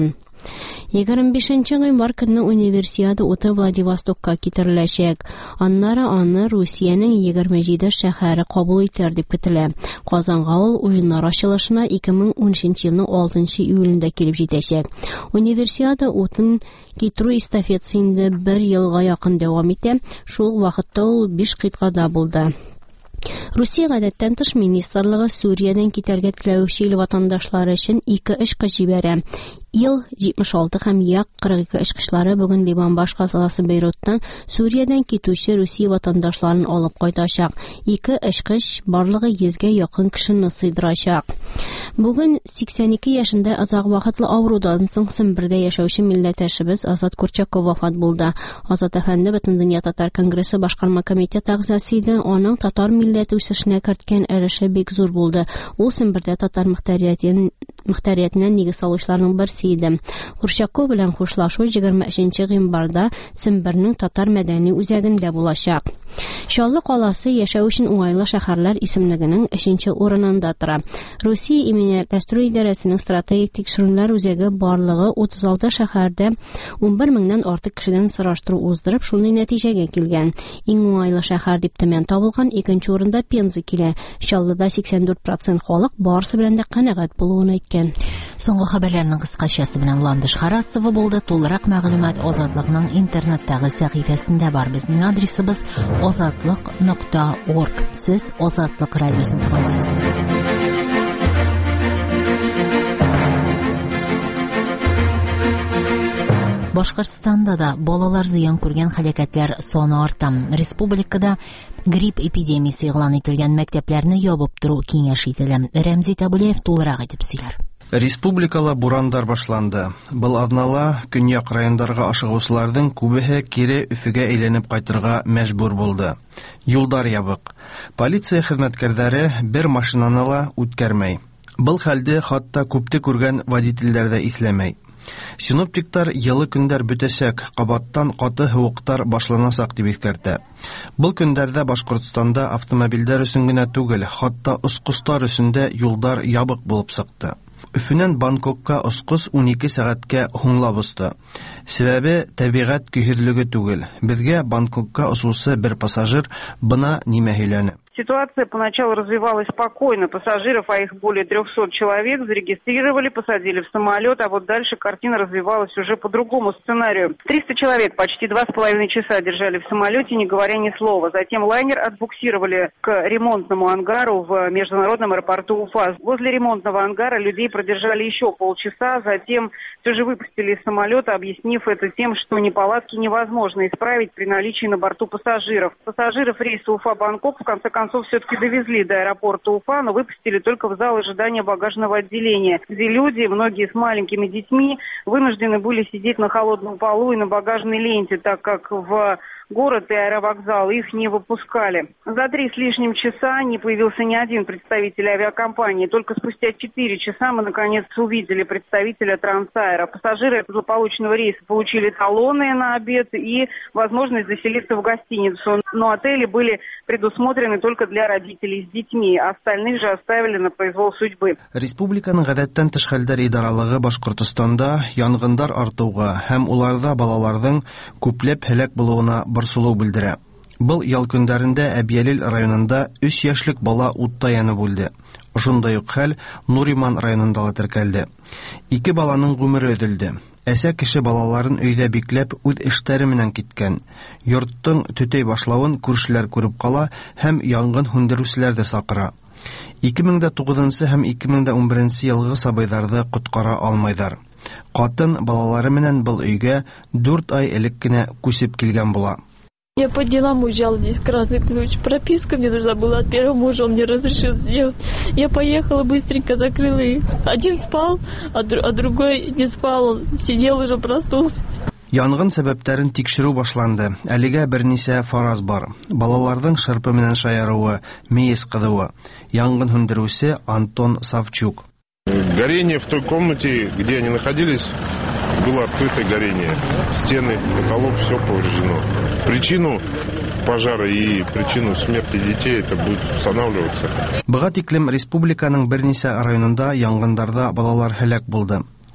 егерме бишенче гыйнвар көнне универсиада уты Владивостокка китереләчәк. Аннары аны Русиянең егерме җиде шәһәре кабул итәр дип көтелә. Казанга ул уеннар ачылышына ике мең унөченче елның алтынчы июлендә килеп җитәчәк. Универсиада утын китерү эстафетасы инде бер елга якын дәвам итә. Шул вакытта ул биш кыйтгада булды. Русия гадәттән тыш министрлыгы Сүриядән китәргә теләүче ил ватандашлары өчен ике очкыч җибәрә. Ил җитмеш алты һәм Як кырык ике очкычлары бүген Ливан баш касаласы Бейруттан Сүриядән китүче Русия ватандашларын алып кайтачак. Ике очкыч барлыгы йөзгә якын кешене сыйдырачак. Бүген сиксән ике яшендә озак вакытлы авырудан соң Сембердә яшәүче милләттәшебез Азат Курчаков вафат булды. Азат әфәнде Бөтендөнья татар конгрессы башкарма комитет әгъзасы иде. Аның татар милләте үсешенә керткән өлеше бик зур булды. Ул Сембердә татар мөхтәрияте мөхтәрияtenә нигез салучыларның берсе иде. Курчаков белән хушлашу егерме өченче гыйнварда Сембернең татар мәдәни үзәгендә булачак. Чаллы каласы яшәү өчен уңайлы шәһәрләр исемлегенең өченче урынында тора. Русия иминиятләштерү идарәсенең стратегик тикшерүләр үзәге барлыгы отыз алты шәһәрдә ун бер меңнән артык кешедән сораштыру уздырып, шундый нәтиҗәгә килгән. Иң уңайлы шәһәр дип тәмән табылган икенче урында Пенза килә. Чаллыда сиксән дүрт процент халык барысы белән дә канәгать булуын әйткән. Соңгы хәбәрләрнең кыскачасы белән Ландыш Харасова булды. Тулырак мәгълүмат Азатлыкның интернеттагы сәхифәсендә бар. Безнең адресыбыз азатлык нокта орг. Сез Азатлык радиосын тыңлыйсыз. Башкортстанда да балалар зыян күргән хәлакәтләр саны арта. Республикада грипп эпидемиясе игълан ителгән мәктәпләрне ябып тору киңәш ителә. Рәмзи Табулеев тулырак итеп сөйләр. Республикала бурандар башланды. Был аднала көньяк райондарга ашыгучыларның күбеһе кире Өфөгә әйләнеп кайтырга мәҗбүр булды. Юлдар ябык. Полиция хезмәткәрләре бер машинаны ла үткәрмәй. Был хәлде хатта күпте күргән водительләр дә исләмәй. Синоптиктар елы көндәр бөтәсәк, кабаттан каты һуыктар башланасак дип искәртә. Был көндәрдә Башкортстанда автомобильдәр өчен генә түгел, хатта оскыслар өчен дә юлдар ябык булып сыкты. Өфөнән Бангкокка оскыс ун ике сәгатькә һуңлап усты. Сәбәбе табигать көһирлеге түгел. Безгә Бангкокка осучы бер пассажир бына нимә һөйләне. Ситуация поначалу развивалась спокойно. Пассажиров, а их более трехсот человек, зарегистрировали, посадили в самолет, а вот дальше картина развивалась уже по другому сценарию. триста человек почти два с половиной часа держали в самолете, не говоря ни слова. Затем лайнер отбуксировали к ремонтному ангару в международном аэропорту Уфа. Возле ремонтного ангара людей продержали еще полчаса, затем все же выпустили из самолета, объяснив это тем, что неполадки невозможно исправить при наличии на борту пассажиров. Пассажиров рейса Уфа-Бангкок в конце концов концов все-таки довезли до аэропорта Уфа, но выпустили только в зал ожидания багажного отделения, где люди, многие с маленькими детьми, вынуждены были сидеть на холодном полу и на багажной ленте, так как в город и аэровокзал их не выпускали. За три с лишним часа не появился ни один представитель авиакомпании. Только спустя четыре часа мы наконец увидели представителя Трансаэра. Пассажиры злополучного рейса получили талоны на обед и возможность заселиться в гостиницу. Но отели были предусмотрены только для родителей с детьми. Остальных же оставили на произвол судьбы. Республиканың гадәттән тыш хәлләр идаралыгы Башкортстанда янгындар артуга һәм уларда балаларның күпләп һәлак булуына борсылу белдерә. Был ял көндәрендә Әбиялил районында өч яшьлек бала утта янып үлде. Шундай ук хәл Нуриман районында ла теркәлде. Ике баланың гомере өҙөлдө. Әсә кеше балаларын өйдә бикләп үҙ эштәре менән киткән. Йорттың төтәй башлавын күршеләр күреп кала һәм янгын һүндерүселәр дә сакыра. ике мең тугызынчы һәм ике мең унберенче елгы сабыйларҙы коткара алмайҙар. Катын балалары менән был өйгә дүрт ай элек кенә күсеп килгән була. Я по делам уезжала, здесь красный ключ. Прописка мне нужна была от первого мужа, он мне разрешил сделать. Я поехала, быстренько закрыла их. Один спал, а, др- а другой не спал, он сидел уже, проснулся. Янгын сәбәптәрен тикшерү башланды. Әлегә бернисә фараз бар. Балаларның шырпы менән шаярыуы, мейес кыдыуы. Янгын һүндерүсе Антон Савчук. Горение в той комнате, где они находились, было открытое горение. Стены, потолок, все повреждено. Причину пожара и причину смерти детей это будет устанавливаться. Быга тиклем республиканың бернисә районында янгындарда балалар һәлак булды.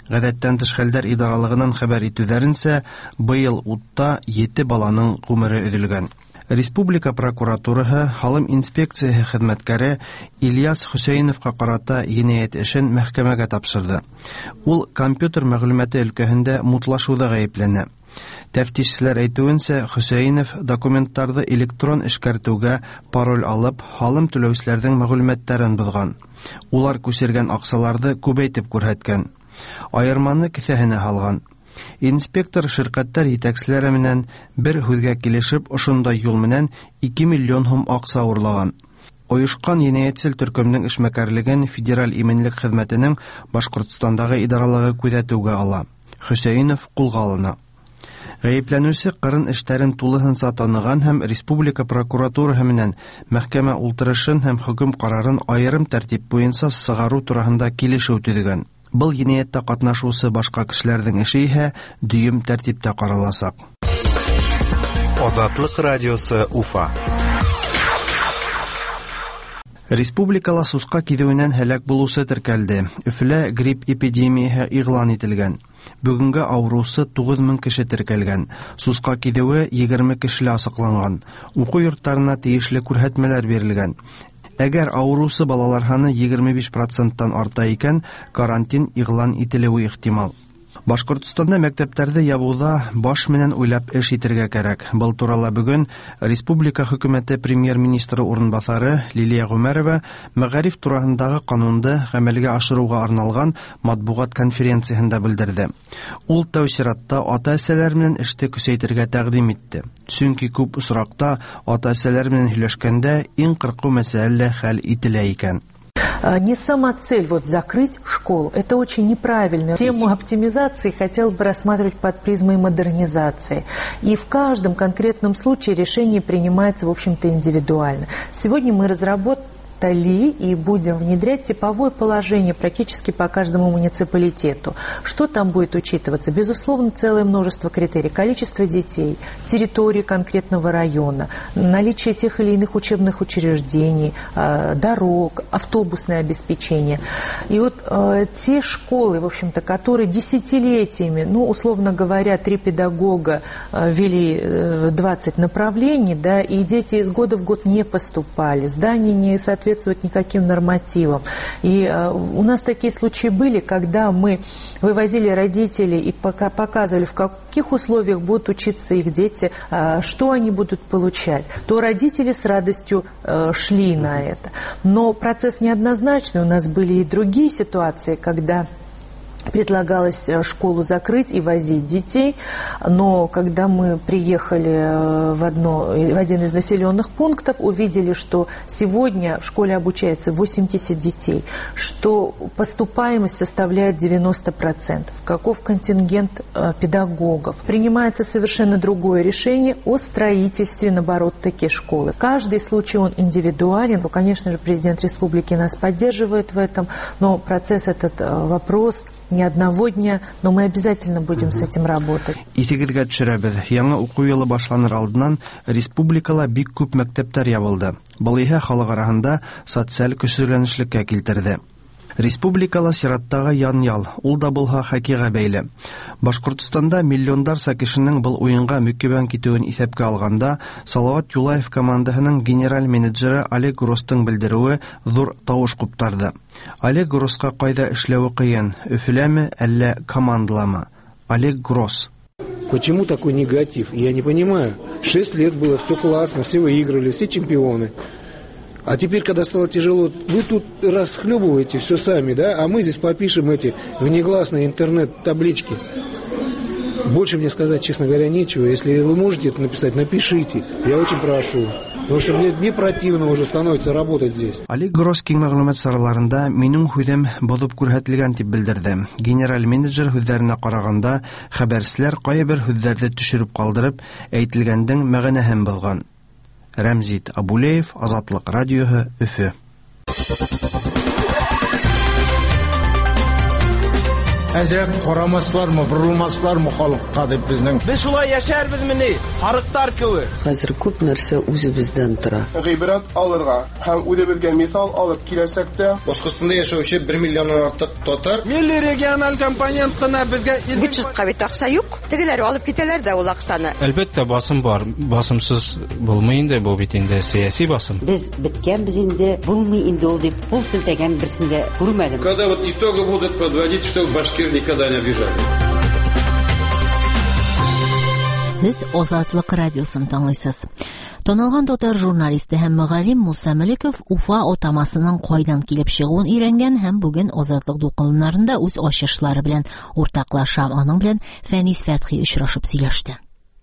Гадәттән тыш хәлләр идаралыгының хәбәр итүләренчә, быел утта ете баланың гомере өҙөлгән. Республика прокуратураһы һалым инспекцияһы хеҙмәткәре Ильяс Хөсәйеновҡа ҡарата енәйәт эшен мәхкәмәгә тапшырҙы. Ул компьютер мәғлүмәте өлкәһендә мутлашыуҙа ғәйепләнә. Тәфтишселәр әйтеүенсә, Хөсәйенов документтарҙы электрон эшкәртеүгә пароль алып, һалым түләүселәрҙең мәғлүмәттәрен боҙған. Улар күсергән аҡсаларҙы күбәйтеп күрһәткән. Айырманы кеҫәһенә һалған. Инспектор ширкәттәр етәкселәре менән бер һүҙгә килешеп, ошондай юл менән ике миллион һум аҡса урлаган. Ойошҡан енәйәтсел төркөмдөң эшмәкәрлеген федераль именлек хеҙмәтенең Башҡортостандағы идаралығы күҙәтеүгә ала. Хөсәйенов ҡулға алына. Ғәйепләнеүсе ҡырын эштәрен тулыһынса таныған һәм республика прокуратураһы менән мәхкәмә ултырышын һәм хөкөм ҡарарын айырым тәртип буйынса сығарыу тураһында килешеү төҙөгән. Был енәйәттә ҡатнашыусы башҡа кешеләрҙең эше иһә дөйөм тәртиптә ҡараласаҡ. Азатлыҡ радиосы Уфа. Республикала сусҡа киҙеүенән һәләк булыусы теркәлде. Өфөлә грипп эпидемияһы иғлан ителгән. Бөгөнгә ауырыусы туғыҙ мең кеше теркәлгән. Сусҡа киҙеүе егерме кешелә асыҡланған. Уҡыу йорттарына тейешле күрһәтмәләр бирелгән. Әгәр ауырыусы балалар һаны егерме биш проценттан арта икән, карантин иғлан ителеүе ихтимал. Башҡортостанда мәктәптәрҙе ябыуҙа баш менән уйлап эш итергә кәрәк. Был турала бөгөн республика хөкүмәте премьер-министры урынбаҫары Лилиә Ғүмәрова мәғариф тураһындағы ҡанунды ғәмәлгә ашырыуға арналған матбуғат конференцияһында белдерҙе. Ул тәү сиратта ата-әсәләр менән эште көсәйтергә тәҡдим итте. Сөнки күп осраҡта ата-әсәләр менән һөйләшкәндә иң ҡырҡыу мәсьәлә хәл ителә икән. Не сама цель вот закрыть школу, это очень неправильно. Тему оптимизации хотел бы рассматривать под призмой модернизации. И в каждом конкретном случае решение принимается, в общем-то, индивидуально. Сегодня мы разработали и будем внедрять типовое положение практически по каждому муниципалитету. Что там будет учитываться? Безусловно, целое множество критерий. Количество детей, территории конкретного района, наличие тех или иных учебных учреждений, дорог, автобусное обеспечение. И вот э, те школы, в общем-то, которые десятилетиями, ну, условно говоря, три педагога э, вели э, двадцать направлений, да, и дети из года в год не поступали, здания не соответствуют соответствовать никаким нормативам. И э, у нас такие случаи были, когда мы вывозили родителей и пока показывали, в каких условиях будут учиться их дети, э, что они будут получать, то родители с радостью э, шли на это. Но процесс неоднозначный. У нас были и другие ситуации, когда предлагалось школу закрыть и возить детей, но когда мы приехали в, одно, в один из населенных пунктов, увидели, что сегодня в школе обучается восемьдесят детей, что поступаемость составляет девяносто процентов, каков контингент э, педагогов. Принимается совершенно другое решение о строительстве, наоборот, такие школы. Каждый случай он индивидуален. Ну, конечно же, президент республики нас поддерживает в этом, но процесс этот, э, вопрос не одного дня, но мы обязательно будем с этим работать. Исегеҙгә төшөрәбеҙ. Яңы уҡыу йылы башланыр алдынан республикала бик күп мәктәптәр ябылды. Был иһә халыҡ араһында социаль көсөрләнешлеккә килтерҙе. Республикала сираттағы ян-ял, ул да булһа хоккейға бәйле. Башҡортостанда миллиондарса кешенең был уйынға мөкиббән китеүен иҫәпкә алғанда, Салауат Юлаев командаһының генераль менеджеры Олег Гростың белдереүе ҙур тауыш ҡуптарҙы. Олег Гросҡа ҡайҙа эшләүе ҡыйын, Өфөләме, әллә командаламы? Олег Грос. Почему такой негатив? Я не понимаю. Шесть лет было, все классно, все выиграли, все чемпионы. А теперь, когда стало тяжело, вы тут расхлебываете все сами, да? А мы здесь попишем эти внегласные интернет-таблички. Больше мне сказать, честно говоря, нечего. Если вы можете это написать, напишите. Я очень прошу. Потому что мне, мне противно уже становится работать здесь. Олег Грос киң мәғлүмәт сараларында минең һүҙем боҙоп күрһәтелгән дип белдерҙе. Генераль менеджер һүҙҙәренә ҡарағанда, хәбәрселәр ҡайһы бер һүҙҙәрҙе төшөрөп ҡалдырып, әйтелгәндең мәғәнәһен боҙған. Рәмзит Абулеев, Азатлыҡ радиоһы, Өфө. әзрәк карамаслармы, борылмаслармы халыкка дип безнең. Без шулай яшәрбезмени? Харыктар кебек. Хәзер күп нәрсә үзебездән тора. Гыйбрәт алырга һәм үзебезгә мисал алып киләсәк тә, Башкортстанда яшәүче бер миллионнан артык татар милли региональ компонент кына безгә бюджетка бит акча юк. Тегеләр алып китәләр дә ул акчаны. Әлбәттә басым бар. Басымсыз булмый инде бу бит инде сиясәт басым. Без биткәнбез инде, булмый инде ул дип кул селтәгән берсендә күрмәдем. Когда вот итоги будут подводить, что башкир никогда не обижали. Сез Азатлык радиосын тыңлыйсыз. Танылган татар журналисты һәм мөгаллим Муса Мөлеков Уфа атамасының кайдан килеп чыгуын өйрәнгән һәм бүген Азатлык дулкыннарында үз ачышлары белән уртаклаша. Аның белән Фәнис Фәтхи очрашып сөйләште.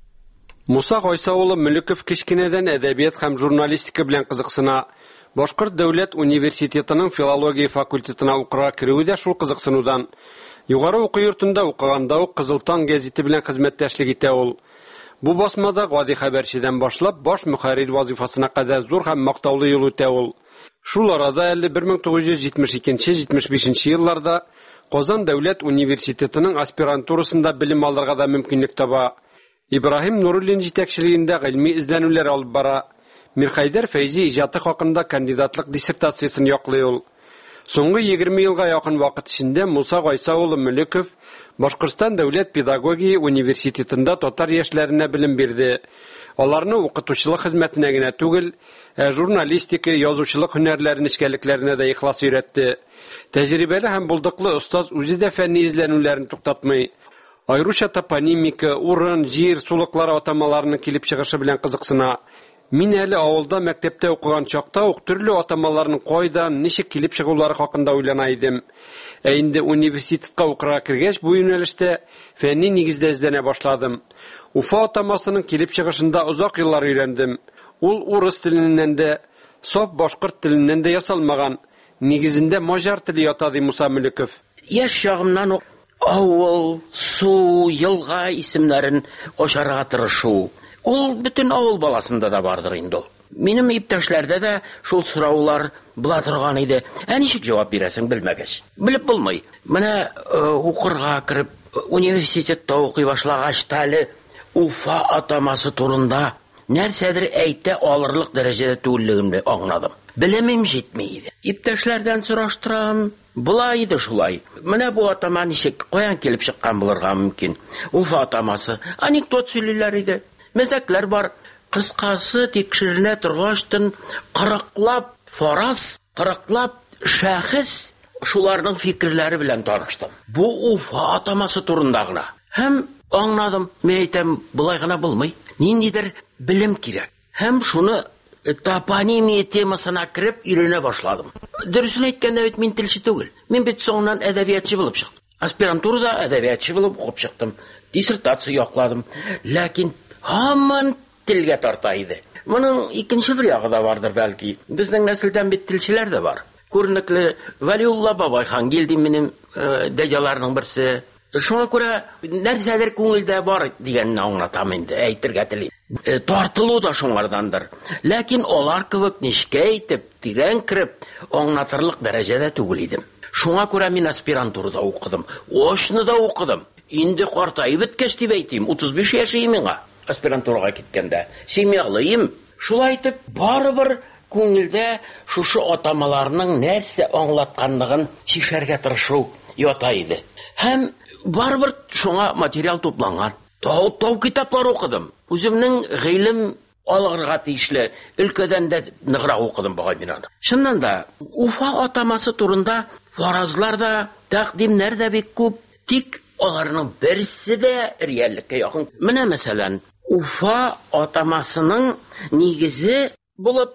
Муса Гайса улы Мөлеков кичкенәдән әдәбият һәм журналистика белән кызыксына. Башкорт дәүләт университетының филология факультетына укырга керүе дә шул кызыксынудан. Югары уку йортында укыганда ук Кызыл таң гәзите белән хезмәттәшлек итә ул. Бу басмада гади хәбәрчедән башлап баш мөхәррир вазифасына кадәр зур һәм мактаулы юл үтә ул. Шул арада әле бер мең тугыз йөз җитмеш икенче - җитмеш бишенче елларда Казан дәүләт университетының аспирантурасында белем алырга да мөмкинлек таба. Ибраһим Нуруллин җитәкчелегендә гыйльми эзләнүләр алып бара. Мирхәйдәр Фәйзи иҗаты хакында кандидатлык диссертациясын яклый ул. Соңгы егерме елга якын вакыт эчендә Муса Гайса улы Мөлеков Башкортстан дәүләт педагогия университетында татар яшьләренә белем бирде. Аларны укытучылык хезмәтенә генә түгел, ә журналистика, язучылык һөнәрләрен эшкәлекләренә дә ихлас өйрәтте. Тәҗрибәле һәм булдыклы остаз үзе дә фәнни изләнүләрен туктатмый. Айруча топонимика, урын, җир, сулыклар атамаларының килеп чыгышы белән кызыксына. Мин әле авылда мәктәптә укыган чакта ук төрле атамаларның кайдан, ничек килеп чыгулары хакында уйлана идем. Ә инде университетка укырга кергәч, бу юнәлештә фәнни нигездә эзләнә башладым. Уфа атамасының килеп чыгышында озак еллар өйрәндем. Ул урыс теленнән дә, саф башкорт теленнән дә ясалмаган. Нигезендә маҗар теле ята ди Муса Мөлеков. Яш чагымнан авыл, су, елга исемнәрен ачарга тырышу. Ул бөтен авыл баласында да бардыр инде. Минем иптәшләрдә дә шул сораулар була торган иде. Ә ничек җавап бирәсең белмәгәч? Белеп булмый. Менә укырга кирип, университетта укый башлагач тәле Уфа атамасы турында нәрсәдер әйтә алырлык дәрәҗәдә түгеллегемне аңладым. Белемем җитми иде. Иптәшләрдән сораштырам, булай иде шулай. Менә бу атама ничек, каян килеп чыккан булырга мөмкин? Уфа атамасы анекдот сөйлиләр иде. Мәсәкләр бар. Кыскасы тикшеренә торгаштан кырыклап фараз, кырыклап шәхес шуларның фикерләре белән таныштым. Бу Уфа атамасы турында гына. Һәм аңладым, мен әйтәм, булай гына булмый. Ниндидер белем кирәк. Һәм шуны топонимия темасына кирип өйрәнә башладым. Дөресен әйткәндә бит мин телче түгел. Мин бит соңыннан әдәбиятчы булып чыктым. Аспирантурада әдәбиятчы булып укып чыктым. Диссертация якладым. Ләкин һаман телгә тарта иде. Моның икенче бер ягы да бардыр бәлки. Безнең нәселдән бит телчеләр дә бар. Күренекле Вәлиулла бабай Хангилди минем дәҗаларның берсе. Шуңа күрә нәрсәдер күңелдә бар дигәнне аңлатам инде, әйтергә телим. Тартылу да шуңардандыр. Ләкин алар кебек ничек әйтеп, тирән кирип, аңлатырлык дәрәҗәдә түгел идем. Шуңа күрә мин аспирантурада укыдым. Ошны да укыдым. Инде картайып беткәч дип әйтим, утыз биш яши миңа. Аспирантурага киткәндә. Семьялыйм. Шулай итеп, барыбер күңелдә шушы атамаларның нәрсә аңлатканлыгын чишәргә тырышу ята иде. Һәм барыбер шуңа материал тупланган. Тау-тау китаплар укыдым. Үземнең гыйлем алырга тиешле өлкәдән дә ныграк укыдым бугай мин аны. Шуннан да Уфа атамасы турында фаразлар да, тәкъдимнәр дә бик күп, тик аларның берсе дә реальлеккә якын. Менә мәсәлән, Уфа атамасының нигезе булып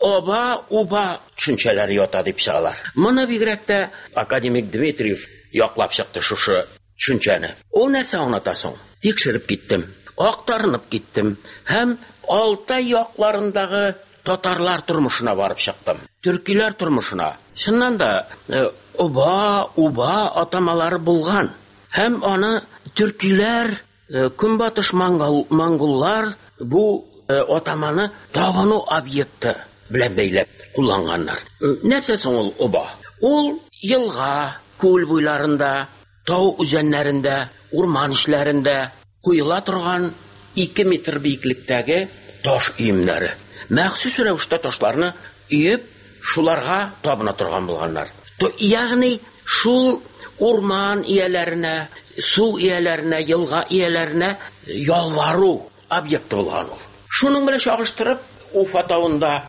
оба-уба төшенчәләре ята дип чыгалар. Моны бигрәк тә академик Дмитриев яклап чыкты шушы төшенчәне. Ул нәрсә аңлата соң? Тикшереп киттем, актарынып киттем һәм Алтай якларындагы татарлар тормышына барып чыктым. Төркиләр тормышына. Шуннан да оба-уба атамалары булган. Һәм аны төркиләр, көнбатыш монголлар бу атаманы табыну объекты белән бәйләп кулланганнар. Нәрсә соң ул оба? Ул елга, күл буйларында, тау үзәннәрендә, урман эшләрендә куела торган ике метр биеклектәге таш өемнәре. Махсус рәвештә ташларны өеп, шуларга табына торган булганнар. То ягъни шул урман ияләренә, су ияләренә, елга ияләренә ялвару объекты булган ул. Шуның белән чагыштырып, Уфа тауында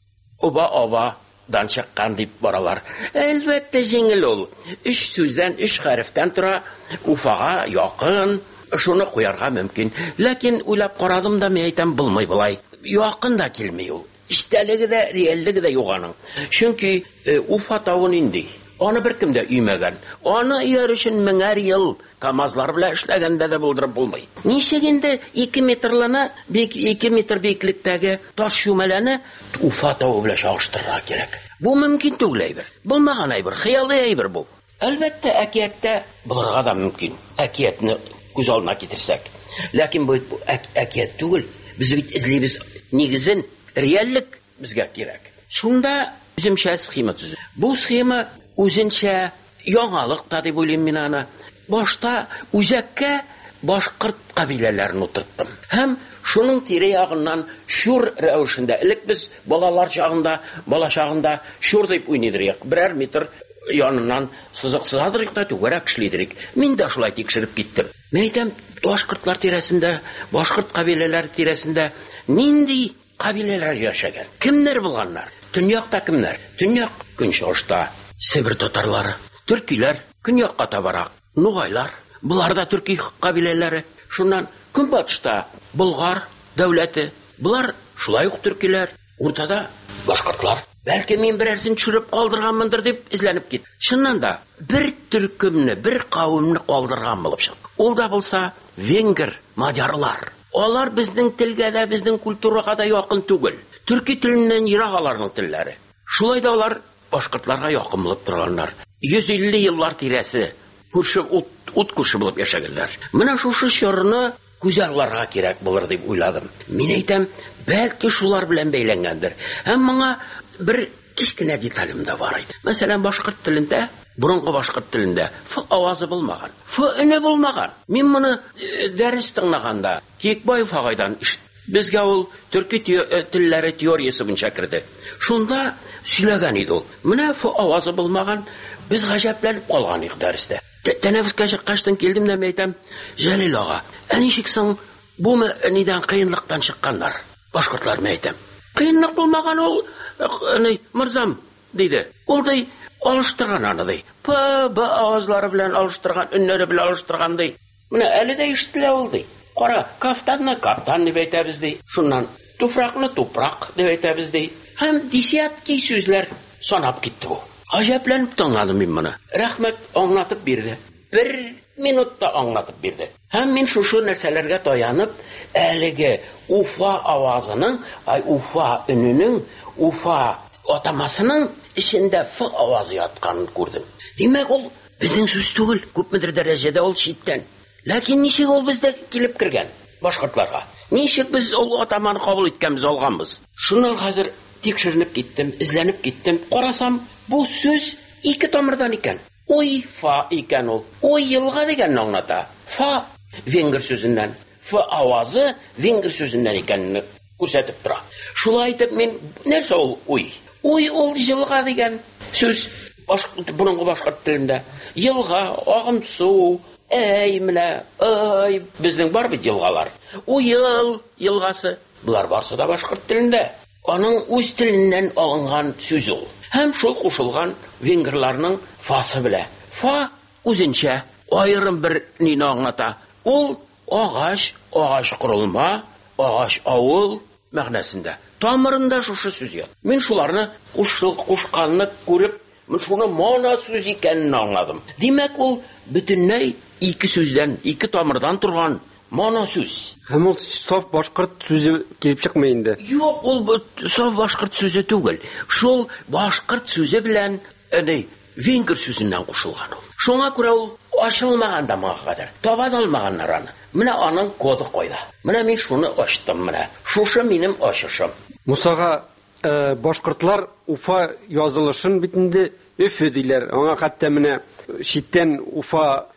оба-оба-дан чыккан дип баралар. Әлбәттә җиңел ул. Өч сүздән, өч хәрефтән тора, Уфага якын, шуны куярга мөмкин. Ләкин уйлап карадым да, мен әйтәм, булмый булай. Якын да килми ул. Иштәлеге дә, реальлеге дә юк аның. Чөнки Уфа тавын инде. Аны беркем дә өймәгән. Аны өяр өчен меңәр ел КАМАЗлар белән эшләгәндә дә булдырып булмый. Ничек инде ике метрлыны, ике метр биеклектәге таш чүмәләне Уфа тавы белән чагыштырырга кирәк. Бу мөмкин түгел әйбер. Булмаган әйбер, хыялый әйбер бу. Әлбәттә, әкияттә булырга да мөмкин. Әкиятне күз алдына китерсәк. Ләкин бу әкият түгел. Без бит эзлибез нигезен, реальлек безгә кирәк. Шунда үземчә схема төзү. Бу схема үзенчә яңалык та дип уйлыйм мин аны. Башта үзәккә башкорт кабиләләрен утырттым. Һәм шуның тирә-ягыннан шур рәвешендә, элек без балалар чагында, бала чагында шур дип уйныйдык. Берәр метр яныннан сызык сызадырык та түгәрәк эшлидерик. Мин дә шулай тикшереп киттем. Мен әйтәм, башкортлар тирәсендә, башкорт кабиләләре тирәсендә нинди кабиләләр яшәгән? Кемнәр булганнар? Төньякта кемнәр? Төньяк көнчыгышта Себер татарлары, төркиләр, көньякка табарак, нугайлар, булар да төрки кабиләләре. Шуннан көнбатышта болгар дәүләте, булар шулай ук төркиләр, уртада башкортлар. Бәлки мин берәрсен төшереп калдырганмындыр дип изләнеп кит. Шуннан да бер төркемне, бер кавымны калдырган булып чык. Ул да булса венгер, мадярлар. Алар безнең телгә дә, безнең культурага да якын түгел. Төрки теленнән ерак аларның телләре. Шулай да алар башкортларга якын булып торганнар. йөз илле еллар тирәсе күрше ут, ут күрше булып яшәгәннәр. Менә шушы чорны күзалларга кирәк булыр дип уйладым. Мин әйтәм, бәлки шулар белән бәйләнгәндер. Һәм моңа бер кичкенә деталем дә бар иде. Мәсәлән, башкорт телендә, бурынгы башкорт телендә ф авазы булмаган, ф өне булмаган. Мин моны дәрес тыңлаганда Кекбаев агайдан ишеттем. Безгә ул төрки телләре теориясе буенча керде. Шунда сөйләгән иде ул. Менә ф авазы булмаган, без гаҗәпләнеп калган идек дәрестә. Тәнәфескә чыккачтан килдем дә әйтәм, Җәлил ага, ә ничек соң бу нидән кыенлыктан чыкканнар? Башкортлар әйтәм. Кыенлык булмаган ул, ни, мырзам, диде. Ул ди алыштырган аны ди. П, б авазлары белән алыштырган, өннәре белән алыштырган ди. Менә әле дә ишетелә ул ди. Кара, кафтанны каптан дип әйтәбез ди. Шуннан туфракны тупрак дип әйтәбез ди. Һәм десятки сүзләр санап китте бу. Гаҗәпләнеп тыңладым мин моны. Рәхмәт, аңлатып бирде. Бер минутта аңлатып бирде. Һәм мин шушы нәрсәләргә таянып, әлеге Уфа авазының, ай Уфа өненең, Уфа атамасының эчендә ф авазы ятканын күрдем. Димәк, ул безнең сүз түгел, күпмедер дәрәҗәдә ул читтән. Ләкин ничек ул бездә килеп кергән башкортларга? Ничек біз ул атаманы кабул иткәнбез, алганбыз? Шуннан хәзер тикшеренеп киттем, изләнеп киттем. Карасам, бу сүз ике тамырдан икән. Уй-фа икән ул. Уй елга дигәнне аңлата. Фа венгер сүзеннән, ф авазы венгер сүзеннән икәнне күрсәтеп тора. Шулай итеп мин, нәрсә ул уй? Уй ул елга дигән сүз бурынгы башкорт телендә. Елга, агым су, әй менә, ай, безнең бар бит елгалар. Уйыл елгасы, булар барсы да башкорт телендә. Аның үз теленнән алынган сүз ул. Һәм шул кушылган венгерларның фасы белә. Фа үзенчә аерым бер нине аңлата. Ул агач, агач корылма, агач авыл мәгънәсендә. Тамырында шушы сүз ят. Мин шуларны кушыл кушканны күреп, мен шуны мана сүз икәнен аңладым. Димәк, ул бөтенләй ике сүздән, ике тамырдан торган мана сүз. Һәм ул саф башкорт сүзе килеп чыкмый инде. Юк, ул саф башкорт сүзе түгел. Шул башкорт сүзе белән, әни, венгер сүзеннән кушылган ул. Шуңа күрә ул ачылмаган да моңа кадәр. Таба да алмаганнар аны. Менә аның коды кайда? Менә мин шуны ачтым менә. Шушы минем ачышым. Мусага э, башкортлар Уфа язылышын бит инде Өфе диләр. Аңа хәтта менә читтән Уфа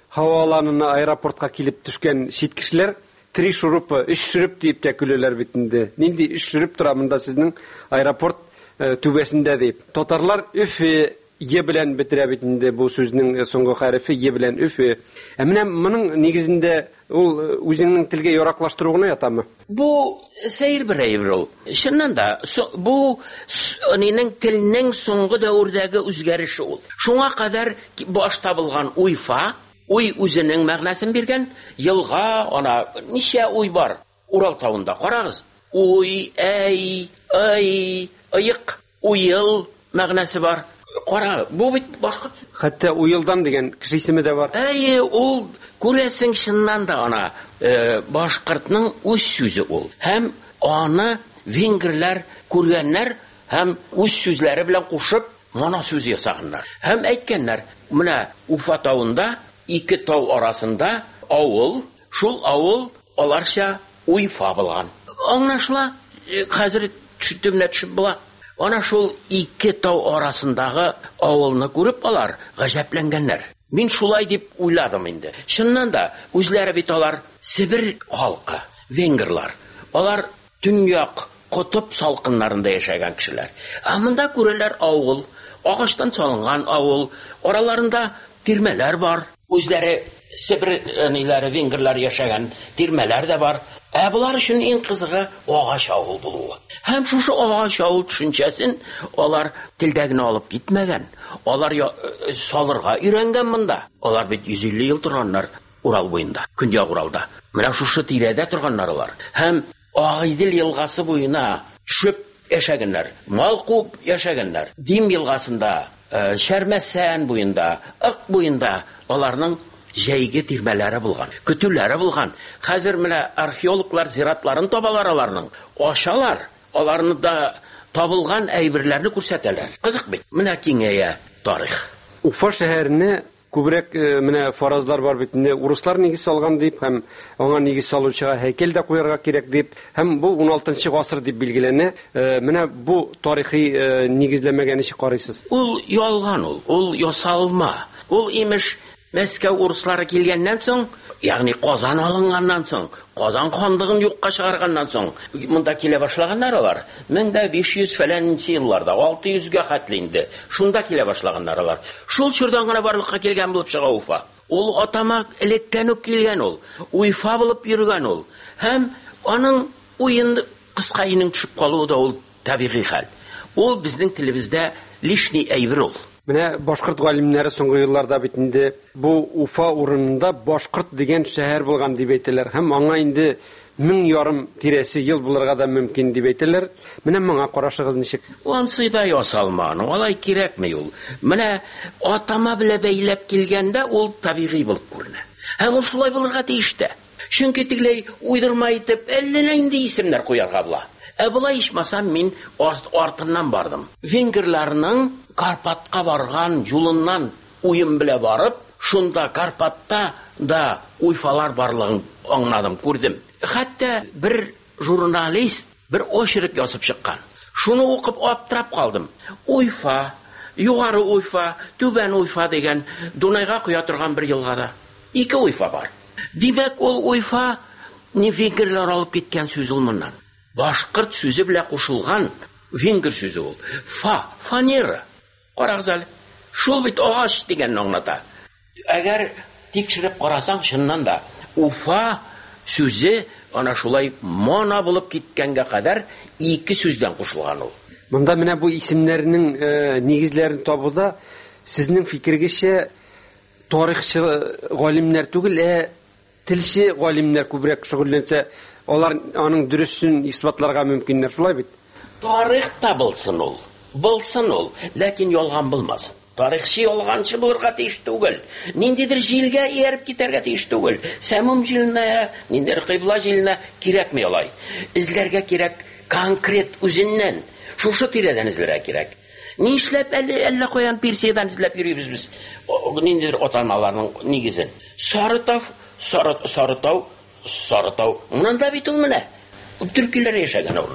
һава аэропортка килеп төшкән шит кешеләр три шурупы, өч шуруп дип тә көләләр бит инде. Нинди өч шуруп тора монда сезнең аэропорт түбәсендә дип. Татарлар Өфе Е белән бетерә бит инде бу сүзнең соңгы хәрефе Е белән Өфе. Ә менә моның нигезендә ул үзеңнең телгә яраклаштыру гына ятамы? Бу сәер бер әйбер ул. Чыннан да бу нинең телнең соңгы дәврдәге үзгәреше ул. Шуңа кадәр башта булган уйфа, уй үзенең мәгънәсен биргән, елга ана ничә уй бар Урал тавында карагыз. Уй, әй, ай, ыйык, уйыл мәгънәсе бар. Кара, бу бит башка. Хәтта уйылдан дигән кеше исеме дә бар. Әйе, ул күрәсең чыннан да ана башкортның үз сүзе ул. Һәм аны венгрлар күргәннәр һәм үз сүзләре белән кушып моны сүз ясаганнар. Һәм әйткәннәр, менә Уфа тавында ике тау арасында авыл, шул авыл аларча Уйфа булган. Аңлашыла, хәзер төшүтемне төшүп була. Ана шул ике тау арасындагы авылны күреп алар гаҗәпләнгәннәр. Мин шулай дип уйладым инде. Чыннан да үзләре бит алар Сибир халкы, венгрлар. Алар төньяк кутып салкыннарында яшәгән кешеләр. Ә монда күрәләр авыл, агачтан салынган авыл, араларында тирмәләр бар. Үзләре Сибир ниләре венгрлар яшәгән тирмәләр дә бар. Ә булар өчен иң кызыгы агач авыл булуы. Һәм шушы агач авыл төшенчәсен алар телдә генә алып китмәгән. Алар салырга өйрәнгән монда. Алар бит йөз илле ел торганнар Урал буенда, Көньяк Уралда. Менә шушы тирәдә торганнар алар. Һәм Агыйдел елгасы буена төшеп яшәгәннәр. Мал куып яшәгәннәр. Дим елгасында, Шәрмәсән буенда, Ык буенда аларның җәйге тирмәләре булган, көтүләре булган. Хәзер менә археологлар зиратларын табалар аларның. Ашалар, аларны да табылган әйберләрне күрсәтәләр. Кызык бит. Менә киңәя тарих. Уфа шәһәренә күбрәк менә фаразлар бар бит инде. Урыслар нигез салган дип һәм аңа нигез салучыга һәйкәл дә куярга кирәк дип һәм бу ун алтынчы гасыр дип билгеләнә. Менә бу тарихи нигезләмәгә ничек карыйсыз? Ул ялган ул, ул ясалма. Ул имеш Мәскәү урыслары килгәннән соң, ягъни Казан алынганнан соң, Казан ханлыгын юкка чыгарганнан соң, монда килә башлаганнар алар. мең биш йөз фәләнче елларда, алты йөзгә хәтле инде. Шунда килә башлаганнар алар. Шул чордан гына барлыкка килгән булып чыга Уфа. Ул атама элеккән үк килгән ул. Уйфа булып йөргән ул. Һәм аның уен кыска инең төшеп калуы да ул табигый хәл. Ул безнең телебездә лишний әйбер ул. Менә башкорт галимнәре соңгы елларда бит инде бу Уфа урынында башкорт дигән шәһәр булган дип әйтәләр. Һәм аңа инде мең ярым тирәсе ел булырга да мөмкин дип әйтәләр. Менә моңа карашыгыз ничек? Ансы да ясалманы, алай кирәкми ул. Менә атама белән бәйләп килгәндә ул табигый булып күренә. Һәм ул шулай булырга тиеш тә. Чөнки тигләй уйдырма итеп, әллә нинди исемнәр куярга була. Ә булай ичмасам мин артыннан бардым. Венгрларның Карпатка барган юлыннан уем белә барып, шунда Карпатта да уйфалар барлыгын аңладым, күрдем. Хәтта бер журналист бер очерк язып чыккан. Шуны укып аптырап калдым. Уйфа, югары Уйфа, түбән Уйфа дигән Дунайга куя торган бер елгада ике Уйфа бар. Димәк, ул Уйфа не венгрлар алып киткән сүз ул моннан. Башкорт сүзе белән кушылган венгр сүзе ул. Фа, фанера. Карагыз әле. Шул бит агач дигән аңлата. Әгәр тикшереп карасаң, чыннан да Уфа сүзе ана шулай мона булып киткәнгә кадәр ике сүздән кушылган ул. Монда менә бу исемнәрнең нигезләрен табуда сезнең фикергезчә тарихчы галимнәр түгел, ә телче галимнәр күбрәк шөгыльләнсә, алар аның дөресен исбатларга мөмкиннәр, шулай бит? Тарих та булсын ул. Булсын ул, ләкин ялган булмасын. Тарихчы ялганчы булырга тиеш түгел. Ниндидер җилгә ияреп китәргә тиеш түгел. Сәмум җиленә, ниндидер кыйбла җиленә кирәкми алай. Эзләргә кирәк конкрет үзеннән. Шушы тирәдән эзләргә кирәк. Нишләп әллә әллә каян Персиядән эзләп йөрибез без? Ниндидер аталмаларның нигезен. Сарытау, Сарытау, Сарытау. Монда бит ул менә. Төркиләр яшәгән ул.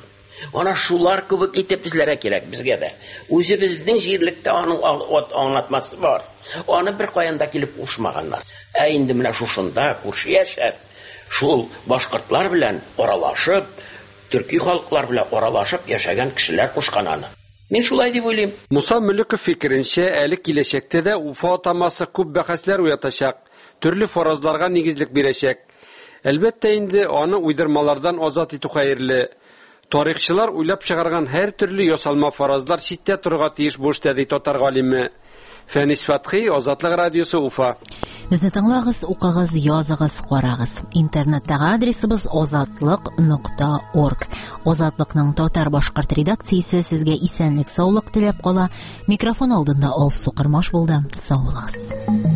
Ана шулар кебек итеп безләргә кирәк безгә дә. Үзебезнең җирлектә аның аңлатмасы бар. Аны бер каян да килеп кушмаганнар. Ә инде менә шушында күрше яшәп, шул башкортлар белән аралашып, төрки халыклар белән аралашып яшәгән кешеләр кушкан аны. Мин шулай дип уйлыйм. Муса Мөлеков фикеренчә, әле киләчәктә дә Уфа атамасы күп бәхәсләр уятачак, төрле фаразларга нигезлек бирәчәк. Әлбәттә инде аны уйдырмалардан азат итү хәерле. Тарихчылар уйлап чыгарган һәр төрле ясалма фаразлар читтә торырга тиеш буш тәди татар галиме. Фәнис Фатхи, Азатлык радиосы, Уфа. Безне тыңлагыз, укыгыз, языгыз, карагыз. Интернеттагы адресыбыз азатлык нокта орг. Азатлыкның татар башкорт редакциясе сезгә исәнлек, саулык теләп кала. Микрофон алдында Алсу Кырмаш булды. Сау булыгыз.